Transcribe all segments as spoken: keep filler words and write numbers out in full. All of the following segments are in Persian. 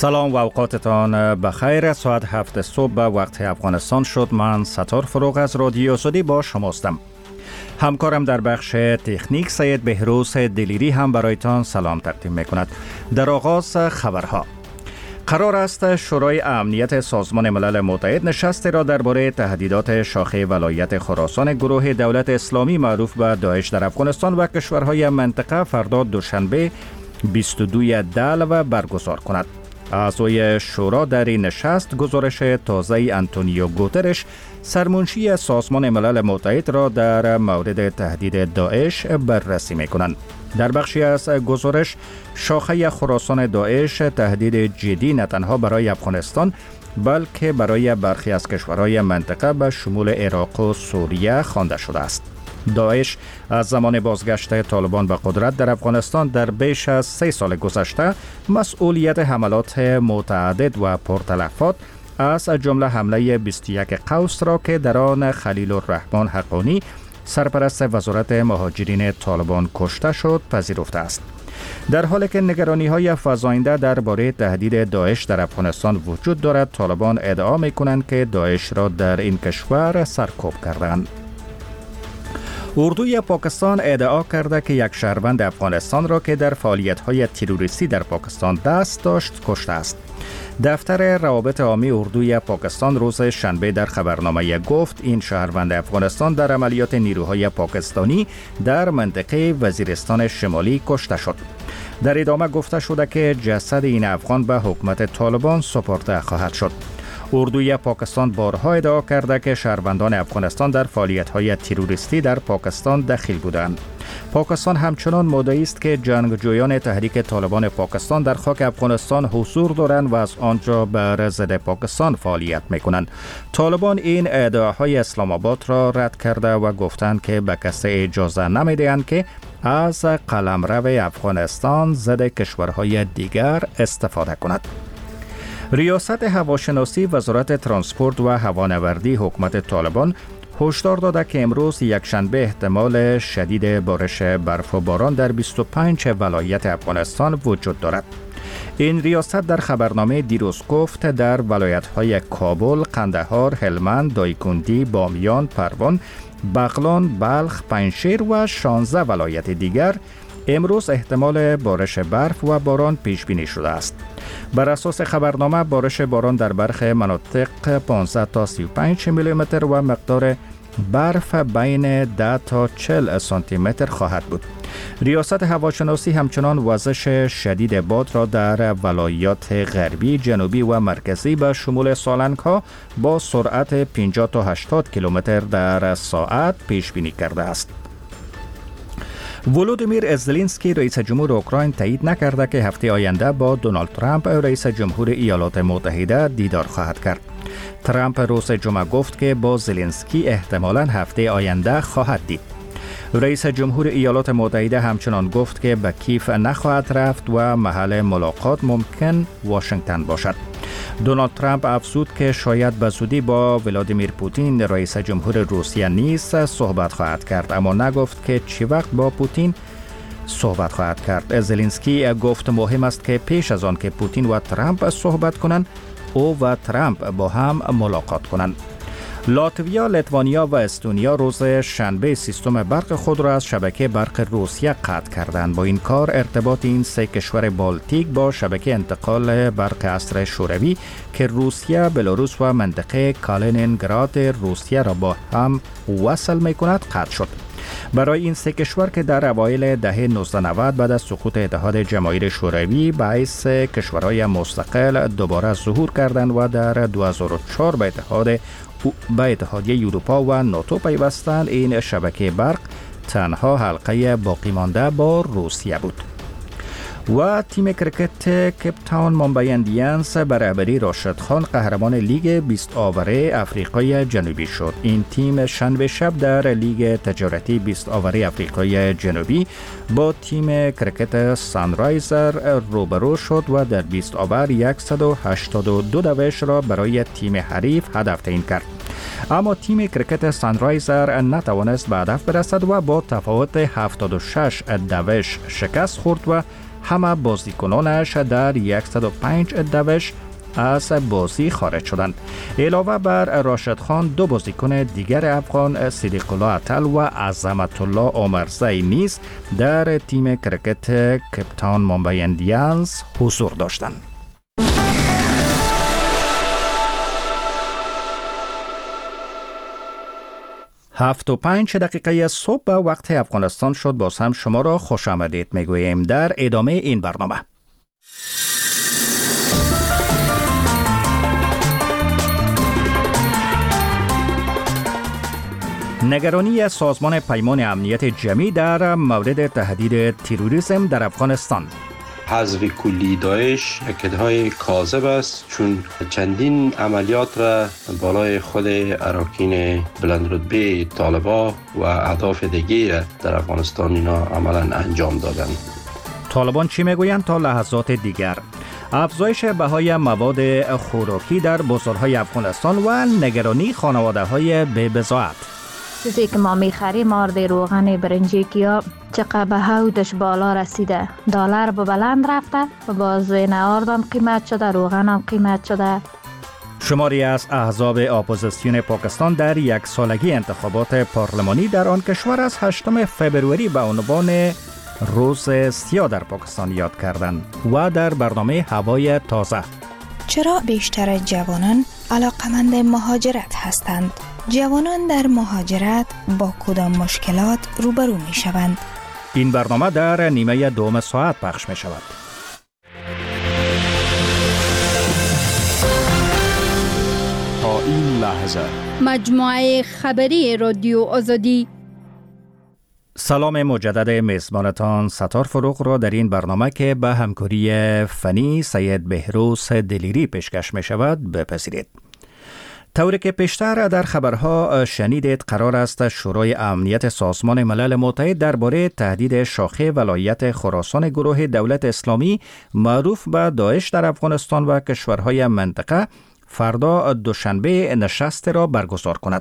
سلام و اوقاتتان بخیر. ساعت هفت صبح به وقت افغانستان شد. من ستار فروغ از رادیو سودی با شماستم. همکارم در بخش تکنیک سید بهروز دلیری هم برایتان سلام تقدیم میکند. در آغاز خبرها. قرار است شورای امنیت سازمان ملل متحد نشستی را درباره تهدیدات شاخه ولایت خراسان گروه دولت اسلامی معروف به داعش در افغانستان و کشورهای منطقه فردا دوشنبه بیست و دوم دلو برگزار کند. اعضای شورا در این نشست گزارش تازه انتونیو گوترش سرمنشی سازمان ملل متحد را در مورد تهدید داعش بررسی می‌کنند. در بخشی از گزارش شاخه خراسان داعش تهدید جدی نه تنها برای افغانستان بلکه برای برخی از کشورهای منطقه به شمول عراق و سوریه خوانده شده است. داعش از زمان بازگشت طالبان به قدرت در افغانستان در بیش از سه سال گذشته مسئولیت حملات متعدد و پرتلفات از جمله حمله بیست و یک قوس را که در آن خلیل الرحمن حقانی سرپرست وزارت مهاجرین طالبان کشته شد پذیرفته است. در حالی که نگرانی‌های فزاینده درباره تهدید داعش در افغانستان وجود دارد، طالبان ادعا می‌کنند که داعش را در این کشور سرکوب کردند. اردوی پاکستان ادعا کرده که یک شهروند افغانستان را که در فعالیت‌های تروریستی در پاکستان دست داشت کشته است. دفتر روابط عامی اردوی پاکستان روز شنبه در خبرنامه گفت این شهروند افغانستان در عملیات نیروهای پاکستانی در منطقه وزیرستان شمالی کشته شد. در ادامه گفته شده که جسد این افغان به حکومت طالبان سپرده خواهد شد. اردوی پاکستان بارها ادعا کرده که شهروندان افغانستان در فعالیت‌های تروریستی در پاکستان دخیل بودند. پاکستان همچنان مدعی است که جنگجویان تحریک طالبان پاکستان در خاک افغانستان حضور دارند و از آنجا بر ضد پاکستان فعالیت می‌کنند. طالبان این ادعاهای اسلام آباد را رد کرده و گفتند که به کسی اجازه نمی‌دهند که از قلمرو افغانستان ضد کشورهای دیگر استفاده کند. ریاست هواشناسی وزارت ترانسپورت و هوانوردی حکومت طالبان هشدار داده که امروز یکشنبه احتمال شدید بارش برف و باران در بیست و پنج ولایت افغانستان وجود دارد. این ریاست در خبرنامه دیروز گفت در ولایت‌های کابل، قندهار، هلمند، دایکندی، بامیان، پروان، بغلان، بلخ، پنجشیر و شانزده ولایت دیگر امروز احتمال بارش برف و باران پیش بینی شده است. بر اساس خبرنامه بارش باران در برخی مناطق پانزده تا سی و پنج میلی متر و مقدار برف بین ده تا چهل سانتی متر خواهد بود. ریاست هواشناسی همچنان وزش شدید باد را در ولایات غربی، جنوبی و مرکزی به شمول سالنگ‌ها با سرعت پنجاه تا هشتاد کیلومتر در ساعت پیش بینی کرده است. ولودیمیر زلنسکی رئیس جمهور اوکراین تایید نکرده که هفته آینده با دونالد ترامپ رئیس جمهور ایالات متحده دیدار خواهد کرد. ترامپ روز جمعه گفت که با زلنسکی احتمالاً هفته آینده خواهد دید. رئیس جمهور ایالات متحده همچنان گفت که به کیف نخواهد رفت و محل ملاقات ممکن واشنگتن باشد. دونالد ترامپ افزود که شاید به زودی با ولادیمیر پوتین رئیس جمهور روسیه نیز صحبت خواهد کرد، اما نگفت که چی وقت با پوتین صحبت خواهد کرد. زلنسکی گفت مهم است که پیش از آن که پوتین و ترامپ صحبت کنند، او و ترامپ با هم ملاقات کنند. لاتویا، لیتوانیا و استونیا روز شنبه سیستم برق خود را از شبکه برق روسیه قطع کردند. با این کار ارتباط این سه کشور بالتیک با شبکه انتقال برق عصر شوروی که روسیه، بلاروس و منطقه کالینینگراد روسیه را با هم وصل می‌کند قطع شد. برای این سه کشور که در اوایل دهه نوزده نود بعد از سقوط اتحاد جماهیر شوروی باعث کشورهای مستقل دوباره ظهور کردند و در دو هزار و چهار به اتحاد به اتحادیه اروپا و ناتو پیوستند، این شبکه برق تنها حلقه باقی مانده با روسیه بود. و تیم کرکت کیپ تاون ممبئی اندیانز به رهبری راشد خان قهرمان لیگ بیست آوره افریقای جنوبی شد. این تیم شنبه شب در لیگ تجارتی بیست آوره افریقای جنوبی با تیم کرکت سانرایزر روبرو شد و در بیست آور صد و هشتاد و دو دوش را برای تیم حریف هدف تعیین کرد. اما تیم کرکت سانرایزر نتوانست به هدف برسد و با تفاوت هفتاد و شش دوش شکست خورد و همه بازیکنانش در صد و پنج دوش از بازی خارج شدند. علاوه بر راشد خان، دو بازیکن دیگر افغان صدیق الله اتل و عظمت الله عمرزی نیز در تیم کرکت کیپتاون ممبئی ایندیانز حضور داشتند. هفت و پنج دقیقه صبح به وقت افغانستان شد. باز هم شما را خوش آمدید میگوییم در ادامه این برنامه. نگرانی سازمان پیمان امنیت جمعی در مورد تهدید تروریسم در افغانستان. حذف کلی داعش اکدهای کاذب است، چون چندین عملیات را بالای خود اراکین بلندرتبه طالبا و اهداف دیگه در افغانستان اینا عملا انجام دادن. طالبان چی میگویند تا لحظات دیگر؟ افزایش بهای مواد خوراکی در بازارهای افغانستان و نگرانی خانواده‌های بی بضاعت. چیزی که ما میخریم آرد روغن برنجی کیا چقدر به هودش بالا رسیده، دلار به بلند رفته و باز آردم قیمت شده، روغن هم قیمت شده. شماری از احزاب اپوزیسیون پاکستان در یک سالگی انتخابات پارلمانی در آن کشور از هشتم فبروری به عنوان روز سیاه در پاکستان یاد کردند و در برنامه هوای تازه. چرا بیشتر جوانان علاقمند مهاجرت هستند؟ جوانان در مهاجرت با کدام مشکلات روبرو می شوند؟ این برنامه در نیمه دوم ساعت پخش می شود. تا این لحظه مجموعه خبری رادیو آزادی. سلام مجدد میزبانتان ستار فروغ را در این برنامه که به همکاری فنی سید بهروز دلیری پیشکش می شود بپذیرید. طوری که پیشتر در خبرها شنیدید، قرار است شورای امنیت سازمان ملل متحد درباره تهدید شاخه ولایت خراسان گروه دولت اسلامی معروف به داعش در افغانستان و کشورهای منطقه فردا دوشنبه نشست را برگزار کند.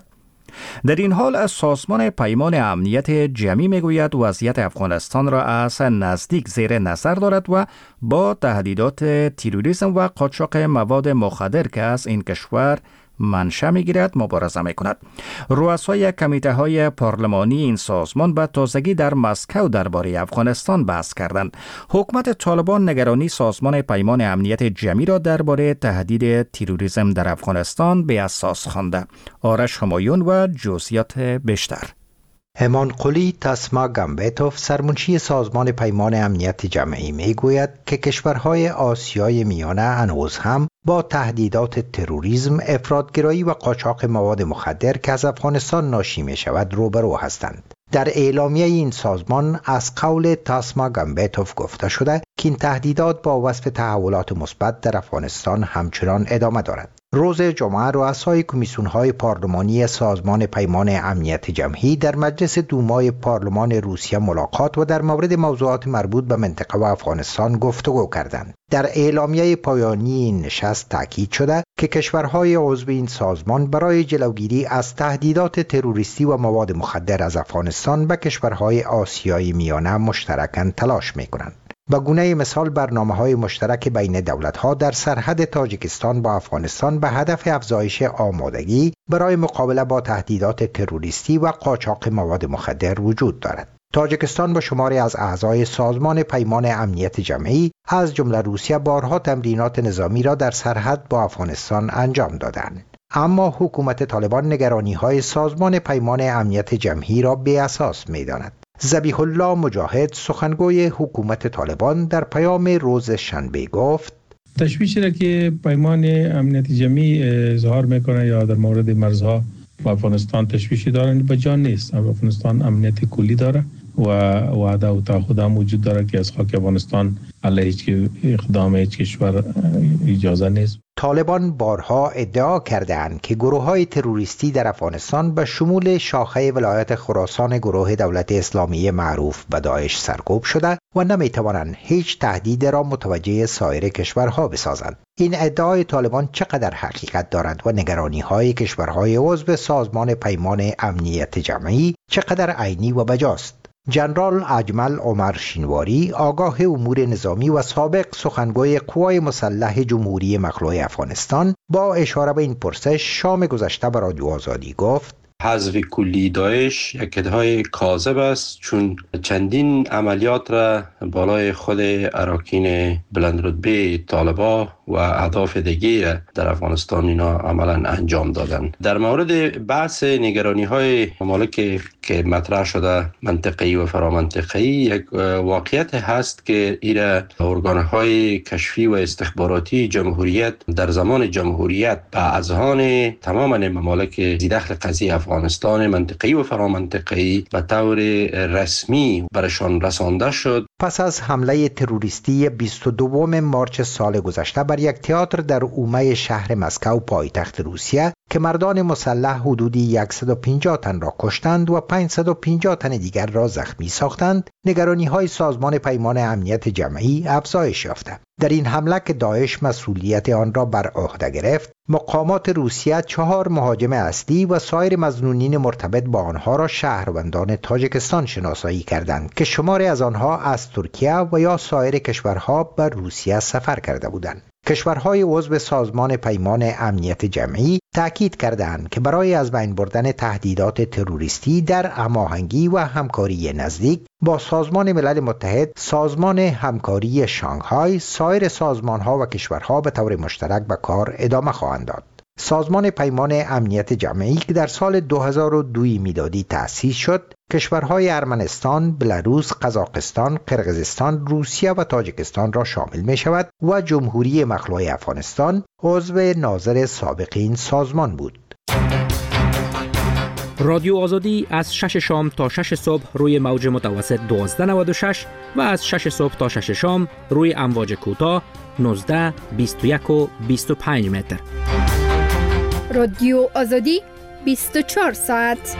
در این حال سازمان پیمان امنیت جمعی میگوید وضعیت افغانستان را از نزدیک زیر نظر دارد و با تهدیدات تروریسم و قاچاق مواد مخدر که از این کشور منشأ میگیرد مبارزه میکند. رؤسای کمیته های پارلمانی این سازمان به تازگی در مسکو درباره افغانستان بحث کردند. حکومت طالبان نگرانی سازمان پیمان امنیت جمعی را درباره تهدید تروریسم در افغانستان به اساس خوانده. آرش همایون و جزئیات بیشتر. همان قلی تاسما گامبتوف سرمنشی سازمان پیمان امنیت جمعی میگوید که کشورهای آسیای میانه هنوز هم با تهدیدات تروریسم، افراطگرایی و قاچاق مواد مخدر که از افغانستان ناشی می شود روبرو هستند. در اعلامیه این سازمان از قول تاسما گامبتوف گفته شده که این تهدیدات با وصف تحولات مثبت در افغانستان همچنان ادامه دارد. روز جمعه رؤسای کمیسیون‌های پارلمانی سازمان پیمان امنیت جمعی در مجلس دومای پارلمان روسیه ملاقات و در مورد موضوعات مربوط به منطقه و افغانستان گفتگو کردند. در اعلامیه پایانی این نشست تاکید شده که کشورهای عضو این سازمان برای جلوگیری از تهدیدات تروریستی و مواد مخدر از افغانستان به کشورهای آسیای میانه مشترکاً تلاش می‌کنند. به گونه مثال برنامه‌های مشترک بین دولت‌ها در سرحد تاجیکستان با افغانستان به هدف افزایش آمادگی برای مقابله با تهدیدات تروریستی و قاچاق مواد مخدر وجود دارد. تاجیکستان با شماری از اعضای سازمان پیمان امنیت جمعی از جمله روسیه بارها تمرینات نظامی را در سرحد با افغانستان انجام دادند. اما حکومت طالبان نگرانی‌های سازمان پیمان امنیت جمعی را بی اساس می‌داند. ذبیح الله مجاهد سخنگوی حکومت طالبان در پیام روز شنبه گفت تشویشی را که پیمان امنیت جمعی اظهار میکنه یا در مورد مرزها با افغانستان تشویشی دارن به جان نیست. افغانستان امنیت کلی داره و وعده و تعهد هم وجود داره که از خاک افغانستان علیه هیچ اقدام هیچ کشور اجازه نیست. طالبان بارها ادعا کردند که گروه‌های تروریستی در افغانستان به شمول شاخه ولایت خراسان گروه دولت اسلامی معروف به داعش سرکوب شده و نمی‌توانند هیچ تهدید را متوجه سایر کشورها بسازند. این ادعای طالبان چقدر حقیقت دارد و نگرانی‌های کشورهای عضو سازمان پیمان امنیت جمعی چقدر عینی و بجاست؟ جنرال اجمل عمر شینواری، آگاه امور نظامی و سابق سخنگوی قوای مسلح جمهوری مخلوع افغانستان، با اشاره به این پرسش شام گذشته به رادیو آزادی گفت: حذف کلی داعش یک ادعای کاذب است، چون چندین عملیات را بالای خود اراکین بلندرتبه طالبا و اهداف دیگه در افغانستان اینا عملا انجام دادن. در مورد بحث نگرانی های ممالک که مطرح شده منطقه‌ای و فرامنطقه‌ای، یک واقعیت هست که ایرا ارگان های کشفی و استخباراتی جمهوریت در زمان جمهوریت به اذهان تمام ممالک ذی‌دخل قضیه افغانستان منطقه‌ای و فرامنطقه‌ای به طور رسمی برشان رسانده شد. پس از حمله تروریستی بیست و دوم مارچ سال گذشته بر یک تئاتر در اومه شهر مسکو پایتخت روسیه که مردان مسلح حدودی صد و پنجاه تن را کشتند و پانصد و پنجاه تن دیگر را زخمی ساختند، نگرانی‌های سازمان پیمان امنیت جمعی افزایش یافته. در این حمله که داعش مسئولیت آن را بر عهده گرفت، مقامات روسیه چهار مهاجم اصلی و سایر مظنونین مرتبط با آنها را شهروندان تاجیکستان شناسایی کردند که شماری از آنها از ترکیه و یا سایر کشورها به روسیه سفر کرده بودند. کشورهای عضو سازمان پیمان امنیت جمعی تأکید کردند که برای از بین بردن تهدیدات تروریستی در هماهنگی و همکاری نزدیک با سازمان ملل متحد، سازمان همکاری شانگهای، سایر سازمانها و کشورها به طور مشترک به کار ادامه خواهند داد. سازمان پیمان امنیت جمعی که در سال دو هزار و دو میلادی تأسیس شد، کشورهای ارمنستان، بلاروس، قزاقستان، قرقیزستان، روسیه و تاجیکستان را شامل می شود و جمهوری مخلوع افغانستان عضو ناظر سابق این سازمان بود. رادیو آزادی از شش شام تا شش صبح روی موج متوسط دوازده نود و شش و از شش صبح تا شش شام روی امواج کوتاه نوزده، بیست و یک و بیست و پنج متر. رادیو آزادی بیست و چهار ساعت.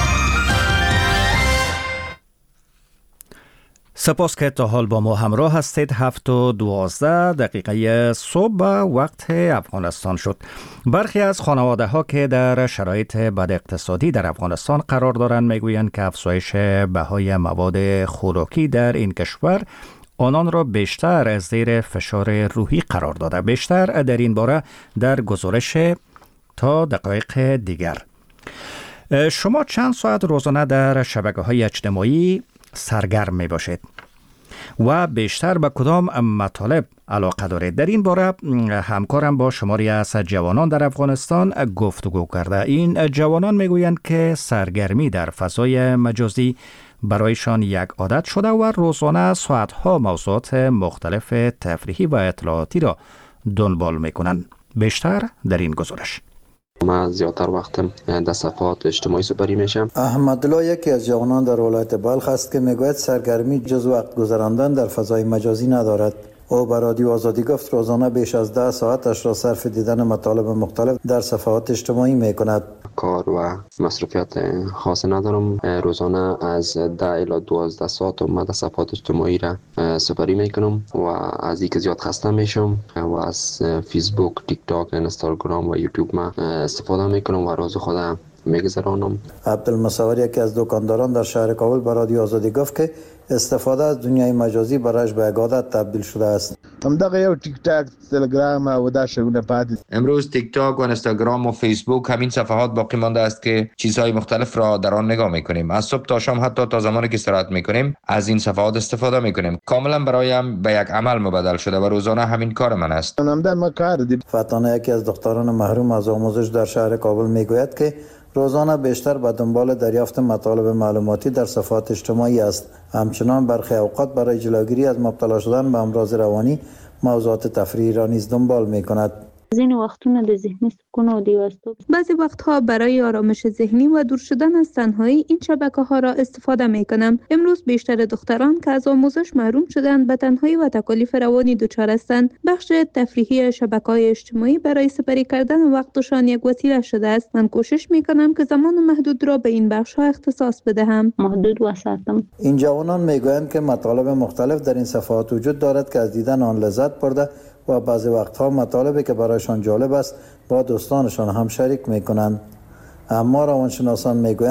سپاس که تا حال با ما همراه هستید. هفت و دوازده دقیقه صبح وقت افغانستان شد. برخی از خانواده ها که در شرایط بد اقتصادی در افغانستان قرار دارند میگویند که افزایش بهای مواد خوراکی در این کشور آنان را بیشتر از زیر فشار روحی قرار داده. بیشتر در این باره در گزارش تا دقایق دیگر. شما چند ساعت روزانه در شبکه‌های اجتماعی سرگرم می باشید و بیشتر به کدام مطالب علاقه دارید؟ در این باره همکارم با شماری از جوانان در افغانستان گفتگو کرده. این جوانان میگویند که سرگرمی در فضای مجازی برایشان یک عادت شده و روزانه ساعتها موضوعات مختلف تفریحی و اطلاعاتی را دنبال میکنند. بیشتر در این گزارش. من زیادتر وقتم در صفحات اجتماعی سپری میشم. احمدالله یکی از جوانان در ولایت بلخ است که میگوید سرگرمی جز وقت گذراندن در فضای مجازی ندارد. او به رادیو آزادی گفت روزانه بیش از ده ساعتش را صرف دیدن مطالب مختلف در صفحات اجتماعی میکند. کار و مصروفیات خاصی ندارم. روزانه از ده الی دوازده ساعت من در صفحات اجتماعی را سپری میکنم و از اینکه زیاد خسته میشم و از فیسبوک، تیک تاک، اینستاگرام و یوتیوب ما استفاده میکنم و روز خودم میگذرانم. عبدالمصور یکی از دکانداران در شهر کابل به رادیو آزادی گفت که استفاده از دنیای مجازی برایش به عادت تبدیل شده است. همدغه یو تیک تاک، تلگرام و دا شونه پاتې. امروز تیک تاک و اینستاگرام و فیسبوک همین صفحات باقی مانده است که چیزهای مختلف را در آن نگاه میکنیم. از صبح تا شام، حتی تا زمانی که استراحت میکنیم از این صفحات استفاده میکنیم. کاملا برایم به یک عمل مبدل شده و روزانه همین کار من است. فتانه یکی از دختران محروم از آموزش در شهر کابل میگوید که روزانه بیشتر به دنبال دریافت مطالب معلوماتی در صفحات اجتماعی است. همچنان برخی اوقات برای جلوگیری از مبتلا شدن به امراض روانی موضوعات تفریحی را نیز دنبال می کند. از این وقتونه د ذهنی سکون و دیوستو بعضی وقتها برای آرامش ذهنی و دور شدن از تنهایی این شبکه ها را استفاده می کنم. امروز بیشتر دختران که از آموزش محروم شدند به تنهایی و تکالیف روانی دچار هستند. بخش تفریحی شبکه‌های اجتماعی برای سپری کردن وقتشان یک وسیله شده است. من کوشش می کنم که زمان محدود را به این بخش ها اختصاص بدهم. محدود وساتم. این جوانان می گویند که مطالب مختلف در این صفحات وجود دارد که از دیدن آن لذت برده و بعضی وقتها مطالبی که برایشان جالب است با دوستانشان هم شریک می کنند. اما روانشناسان می گویند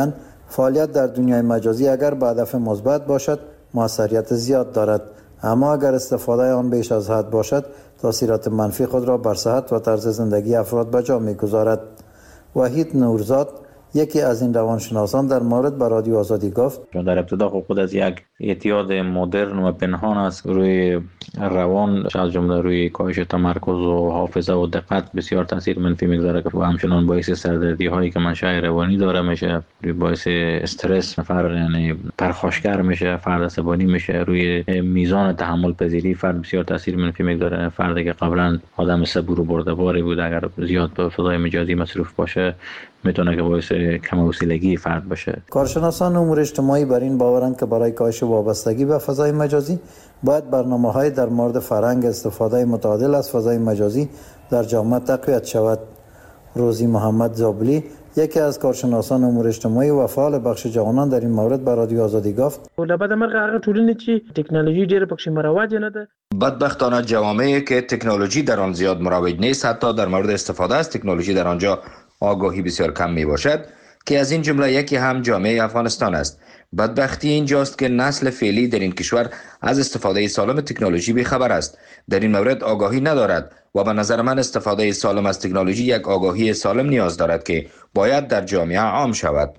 فعالیت در دنیای مجازی اگر به هدف مثبت باشد موثریت زیاد دارد، اما اگر استفاده آن بیش از حد باشد تاثیرات منفی خود را بر صحت و طرز زندگی افراد به جا می‌گذارد. وحید نورزاد یکی از این روانشناسان در مورد به رادیو آزادی گفت: در ابتدا خود از یک اعتیاد مدرن و پنهان است روی روان، از جمله روی کاهش تمرکز و حافظه و دقت بسیار تاثیر منفی میگذاره و همچنان باعث سردردی هایی که منشأ روانی داره میشه، باعث استرس فرد یعنی پرخاشگر میشه، فرد عصبانی میشه، روی میزان تحمل پذیری فرد بسیار تاثیر منفی میگذاره. فردی که قبلا آدم صبور و بردباری بود اگر زیاد به فضای مجازی مصروف باشه میتونه که باعث کم حوصلگی فرد بشه. کارشناسان امور اجتماعی بر این باورند که برای کاهش وابستگی به فضای مجازی باید برنامه‌های در مورد فرهنگ استفاده متعادل از فضای مجازی در جامعه تقویت شود. روزی محمد زابلی یکی از کارشناسان امور اجتماعی و فعال بخش جوانان در این مورد به رادیو آزادی گفت: لابد مرغ هغه ټولنې چې تکنولوژي ډېر پکې مروج نه ده. بدبختانه جوامعی که تکنولوژی در آن زیاد مروج نیست، حتی در مورد استفاده از تکنولوژی در آنجا آگاهی بسیار کم می باشد، که از این جمله یکی هم جامعه افغانستان است. بدبختی اینجاست که نسل فعلی در این کشور از استفاده سالم تکنولوژی بی‌خبر است، در این مورد آگاهی ندارد و به نظر من استفاده سالم از تکنولوژی یک آگاهی سالم نیاز دارد که باید در جامعه عام شود.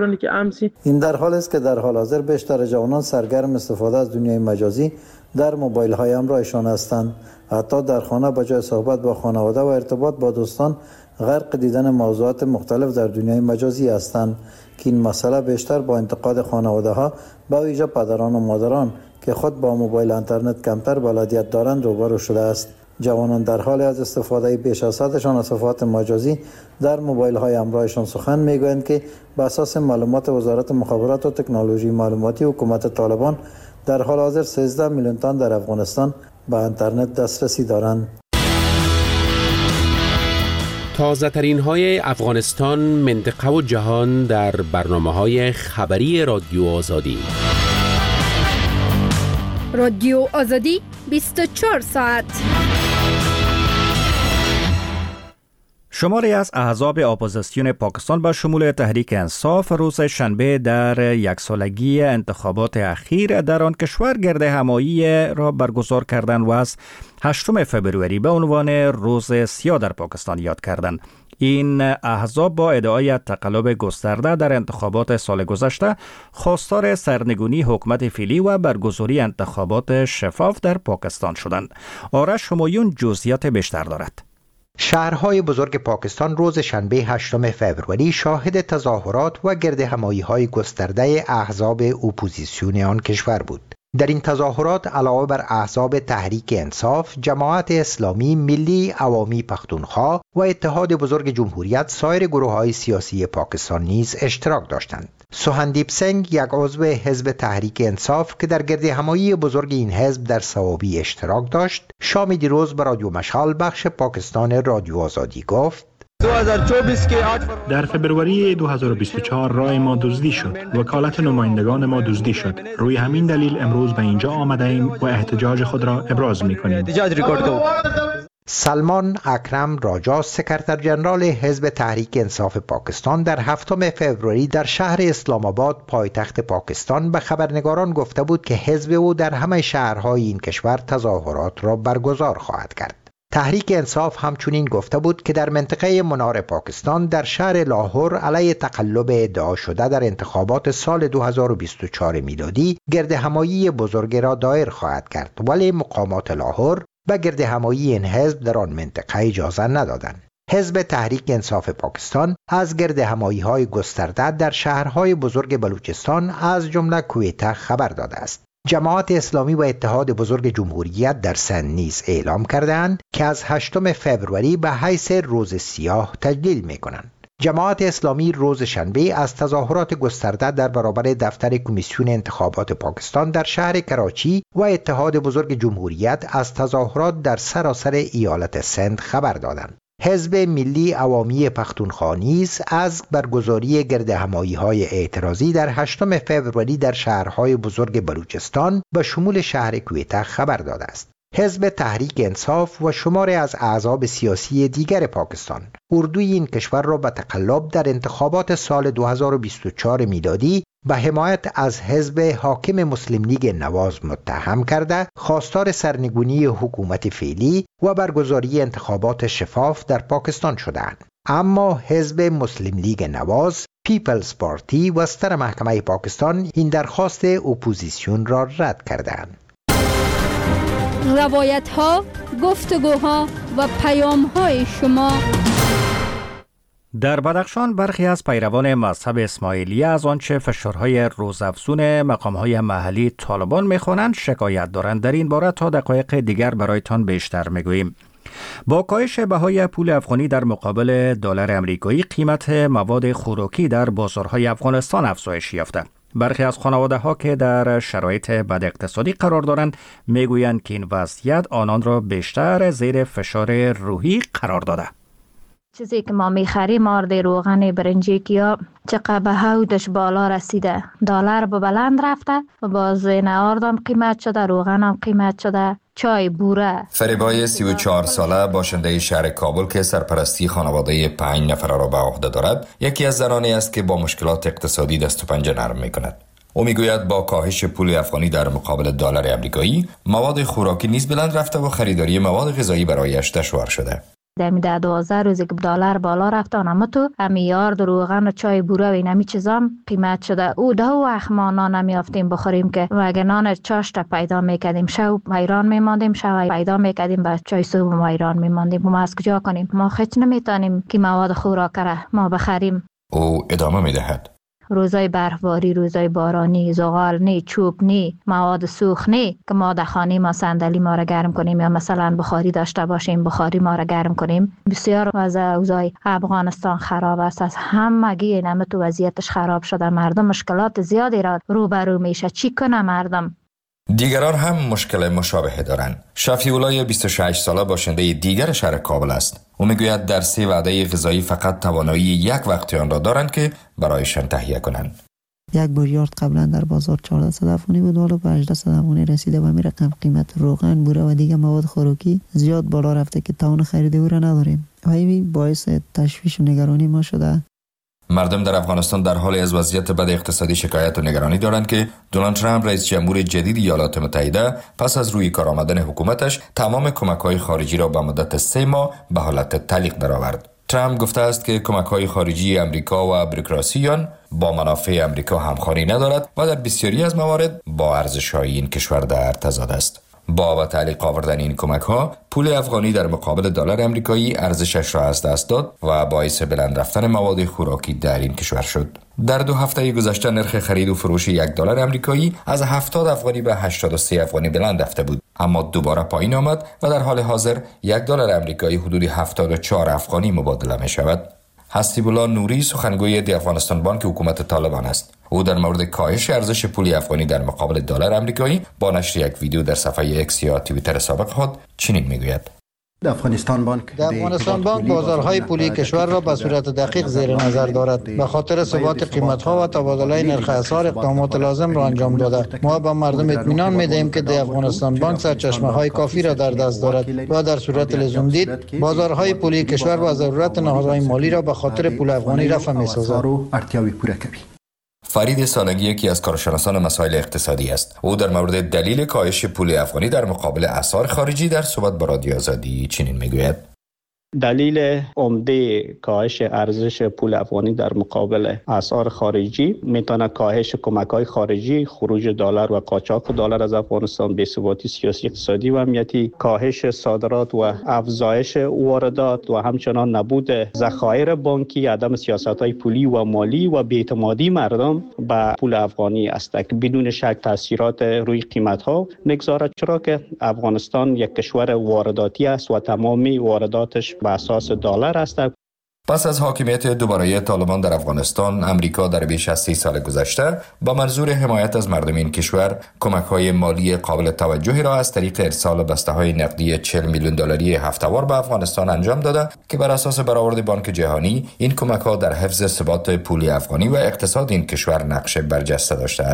این در حال است که در حال حاضر بیشتر جوانان سرگرم استفاده از دنیای مجازی در موبایل های همراهشان هستند. حتی در خانه به جای صحبت با خانواده و ارتباط با دوستان غرق دیدن موضوعات مختلف در دنیای مجازی هستند که این مسئله بیشتر با انتقاد خانواده ها با ویژه پدران و مادران که خود با موبایل اینترنت کمتر بلدیت دارند روبرو شده است. جوانان در حال از استفاده بیش از حدشان از صفحات مجازی در موبایل های همراهشان سخن میگویند که بر اساس معلومات وزارت مخابرات و تکنولوژی معلوماتی حکومت طالبان در حال حاضر سیزده میلیون تن در افغانستان به اینترنت دسترسی دارند. تازه ترین های افغانستان، منطقه و جهان در برنامه های خبری رادیو آزادی. رادیو آزادی بیست و چهار ساعت. شماری از احزاب اپوزیسیون پاکستان با شمول تحریک انصاف روز شنبه در یک سالگی انتخابات اخیر در آن کشور گرد همایی را برگزار کردند و از هشتم فبروری به عنوان روز سیاه در پاکستان یاد کردند. این احزاب با ادعای تقلب گسترده در انتخابات سال گذشته خواستار سرنگونی حکومت فعلی و برگزاری انتخابات شفاف در پاکستان شدند. آرش همایون جزئیات بیشتر دارد. شهرهای بزرگ پاکستان روز شنبه هشتم فوریه شاهد تظاهرات و گرد همایی‌های گسترده احزاب اپوزیسیون آن کشور بود. در این تظاهرات علاوه بر احزاب تحریک انصاف، جماعت اسلامی، ملی عوامی پختونخوا و اتحاد بزرگ جمهوریت، سایر گروه‌های سیاسی پاکستان نیز اشتراک داشتند. سوهندیپ سنگ، یک عضو حزب تحریک انصاف که در گرد همایی بزرگ این حزب در سوابی اشتراک داشت، شام دیروز به رادیو مشعل بخش پاکستان رادیو آزادی گفت: در فبروری دو هزار و بیست و چهار رای ما دزدی شد، وکالت نمایندگان ما دزدی شد. روی همین دلیل امروز به اینجا آمده ایم و احتجاج خود را ابراز می‌کنیم. سلمان اکرم راجا، سکرتر جنرال حزب تحریک انصاف پاکستان، در هفتم فوریه در شهر اسلام آباد پایتخت پاکستان به خبرنگاران گفته بود که حزب او در همه شهرهای این کشور تظاهرات را برگزار خواهد کرد. تحریک انصاف همچنین گفته بود که در منطقه منار پاکستان در شهر لاهور علیه تقلب ادعا شده در انتخابات سال دو هزار و بیست و چهار میلادی گرد همایی بزرگ را دایر خواهد کرد، ولی مقامات لاهور به گرد همایی این حزب در آن منطقه اجازه ندادند. حزب تحریک انصاف پاکستان از گرد همایی‌های گسترده در شهرهای بزرگ بلوچستان از جمله کویته خبر داده است. جماعت اسلامی و اتحاد بزرگ جمهوریت در سند نیز اعلام کردند که از هشتم فوریه به حیث روز سیاه تجلیل می‌کنند. جماعت اسلامی روز شنبه از تظاهرات گسترده در برابر دفتر کمیسیون انتخابات پاکستان در شهر کراچی و اتحاد بزرگ جمهوریت از تظاهرات در سراسر ایالت سند خبر دادند. حزب ملی عوامی پختونخوا نیز از برگزاری گرد همایی‌های اعتراضی در هشتم فوریه در شهرهای بزرگ بلوچستان به شمول شهر کویته خبر داده است. حزب تحریک انصاف و شماری از احزاب سیاسی دیگر پاکستان اردوی این کشور را به تقلب در انتخابات سال دو هزار و بیست و چهار میلادی به حمایت از حزب حاکم مسلم لیگ نواز متهم کرده خواستار سرنگونی حکومت فعلی و برگزاری انتخابات شفاف در پاکستان شدند. اما حزب مسلم لیگ نواز، پیپلز پارتی و ستر محکمه پاکستان این درخواست اپوزیسیون را رد کردند. روایت ها، گفتگوها و پیام های شما. در بدخشان برخی از پیروان مذهب اسماعیلیه از آنچه فشارهای روزافزون مقامهای محلی طالبان میخوانند شکایت دارند. در این باره تا دقایق دیگر برایتان بیشتر میگوییم. با کاهش بهای پول افغانی در مقابل دلار امریکایی، قیمت مواد خوراکی در بازارهای افغانستان افزایش یافته. برخی از خانواده ها که در شرایط بد اقتصادی قرار دارند میگویند که این وضعیت آنان را بیشتر زیر فشار روحی قرار داده. چیزی که ما میخریم آرد روغن برنجی کیا چقدر به هودش بالا رسیده، دلار به بلند رفته و باز این آردم قیمت شده، روغن هم قیمت شده، چای بوره. فریبای سی و چهار ساله باشنده شهر کابل که سرپرستی خانواده پنج نفره را به عهده دارد، یکی از زنانی است که با مشکلات اقتصادی دست و پنجه نرم میکند. او میگوید با کاهش پول افغانی در مقابل دلار آمریکایی، مواد خوراکی نیز بلند رفته و خریداری مواد غذایی برایش دشوار شده. دمی ده دوازده روزی که دلار بالا رفته آنما تو همی یارد روغن و چای بوره و این همی چیزام قیمت شده. او ده وقت ما نان نمیافتیم بخوریم که و اگه نان چاشت پیدا میکردیم شو ایران میماندیم، شو پیدا میکردیم با چای صبح و ایران میماندیم. ما از کجا کنیم؟ ما خیلی نمیتونیم که مواد خوراک را ما بخریم. او ادامه میدهد: روزای برفباری، روزای بارانی، زغال نی، چوب نی، مواد سوخت نی که ما در خانه ما صندلی ما را گرم کنیم یا مثلا بخاری داشته باشیم بخاری ما را گرم کنیم. بسیار وضع اوضاع افغانستان خراب است. از همگی نمه تو وضعیتش خراب شده. مردم مشکلات زیادی را روبرو میشه. چی کنه مردم؟ دیگران هم مشکل مشابه دارند. شفیع‌الله بیست و شش ساله باشنده دیگر شهر کابل است. او میگوید در سه وعده غذایی فقط توانایی یک وقت آن را دارند که برایشان تهیه کنند. یک بوریارد قبلا در بازار چهارصد افغانی بود، حالا به هجده افغانی رسیده و می رقم قیمت روغن، بوره و دیگه مواد خوراکی زیاد بالا رفته که توان خرید او را نداریم و این باعث تشویش و نگرانی ما شده. مردم در افغانستان در حال از وضعیت بد اقتصادی شکایت و نگرانی دارند که دونالد ترامپ رئیس جمهور جدید ایالات متحده پس از روی کار آمدن حکومتش تمام کمک‌های خارجی را به مدت سه ماه به حالت تعلیق درآورد. ترامپ گفته است که کمک‌های خارجی امریکا و بوروکراسیان با منافع امریکا همخوانی ندارد و در بسیاری از موارد با ارزش‌های این کشور در تضاد است. با به تعلیق آوردن این کمک‌ها، پول افغانی در مقابل دلار آمریکایی ارزشش را از دست داد و باعث بلند رفتن مواد خوراکی در این کشور شد. در دو هفته گذشته نرخ خرید و فروش یک دلار آمریکایی از هفتاد افغانی به هشتاد و سه افغانی بلند رفته بود، اما دوباره پایین آمد و در حال حاضر یک دلار آمریکایی حدود هفتاد و چهار افغانی مبادله می شود. حسیب الله نوری سخنگوی دی افغانستان بانک حکومت طالبان است. او در مورد کاهش ارزش پول افغانی در مقابل دلار آمریکایی با نشر یک ویدیو در صفحه اکس یا توییتر سابق خود چنین میگوید: در افغانستان بانک در افغانستان بانک بازارهای پولی کشور را به صورت دقیق زیر نظر دارد. به خاطر ثبات قیمت‌ها و تبادله نرخ اسعار اقدامات لازم را انجام داده. ما به مردم اطمینان می‌دهیم که در افغانستان بانک سرچشمه‌های کافی را در دست دارد و در صورت لزوم دید بازارهای پولی کشور با ضرورت نهادهای مالی را به خاطر پول افغانی رفع می‌سازد. فرید سالنگی یکی از کارشناسان مسائل اقتصادی است. او در مورد دلیل کاهش پول افغانی در مقابل اسعار خارجی در صحبت با رادیو آزادی چنین میگوید: دلیل عمده کاهش ارزش پول افغانی در مقابل اسعار خارجی میتونه کاهش کمک‌های خارجی، خروج دلار و قاچاق دلار از افغانستان، بی‌ثباتی سیاسی، اقتصادی و امنیتی، کاهش صادرات و افزایش واردات و همچنان نبود ذخایر بانکی، عدم سیاست‌های پولی و مالی و بی‌اعتمادی مردم به پول افغانی است که بدون شک تاثیرات روی قیمت‌ها می‌گذارد، چرا که افغانستان یک کشور وارداتی است و تمامی وارداتش به اساس دلار است. پس از حاکمیت دوباره طالبان در افغانستان، امریکا در بیش از سی سال گذشته با منظور حمایت از مردم این کشور کمک‌های مالی قابل توجهی را از طریق ارسال بسته‌های نقدی چهل میلیون دلاری هفته‌وار به افغانستان انجام داده که بر اساس برآورد بانک جهانی این کمک‌ها در حفظ ثبات پولی افغانی و اقتصاد این کشور نقش برجسته داشته است.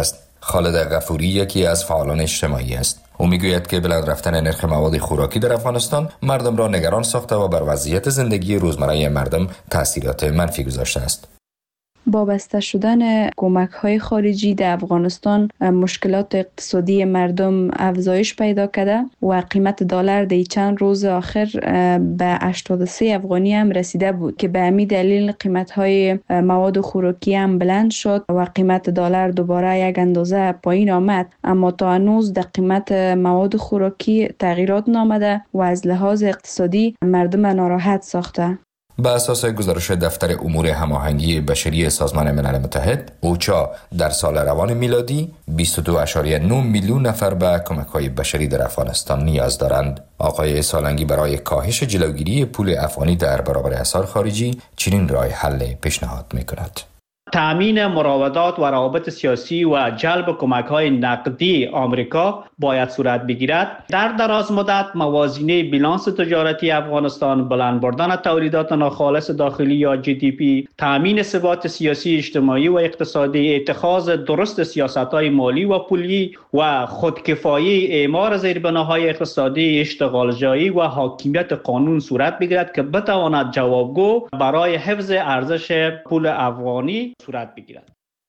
خالد غفوری یکی از فعالان اجتماعی است. او میگوید که بلند رفتن نرخ مواد خوراکی در افغانستان مردم را نگران ساخته و بر وضعیت زندگی روزمره مردم تاثیرات منفی گذاشته است. با بسته شدن کمک‌های خارجی در افغانستان مشکلات اقتصادی مردم افزایش پیدا کرده و قیمت دلار در چند روز آخر به هشتاد و سه افغانی هم رسیده بود که به همین دلیل قیمت‌های مواد خوراکی هم بلند شد و قیمت دلار دوباره یک اندازه پایین آمد، اما تا هنوز در قیمت مواد خوراکی تغییرات نامده و از لحاظ اقتصادی مردم ناراحت ساخته. به اساس گزارش دفتر امور هماهنگی بشری سازمان ملل متحد، اوچا در سال روان میلادی بیست و دو ممیز نه میلیون نفر به کمک‌های بشری در افغانستان نیاز دارند. آقای سالنگی برای کاهش جلوگیری پول افغانی در برابر اسعار خارجی چنین راه حل پیشنهاد می‌کند. تأمین مراودات و روابط سیاسی و جلب کمک‌های نقدی آمریکا باید صورت بگیرد. در دراز مدت موازنه بیلانس تجارتی افغانستان، بلند بردن تولیدات ناخالص داخلی یا جی دی پی، تأمین ثبات سیاسی، اجتماعی و اقتصادی، اتخاذ درست سیاست‌های مالی و پولی و خودکفایی، اعمار زیربناهای اقتصادی، اشتغال جایی و حاکمیت قانون صورت بگیرد که بتواند جوابگو برای حفظ ارزش پول افغانی صورت بگیرد.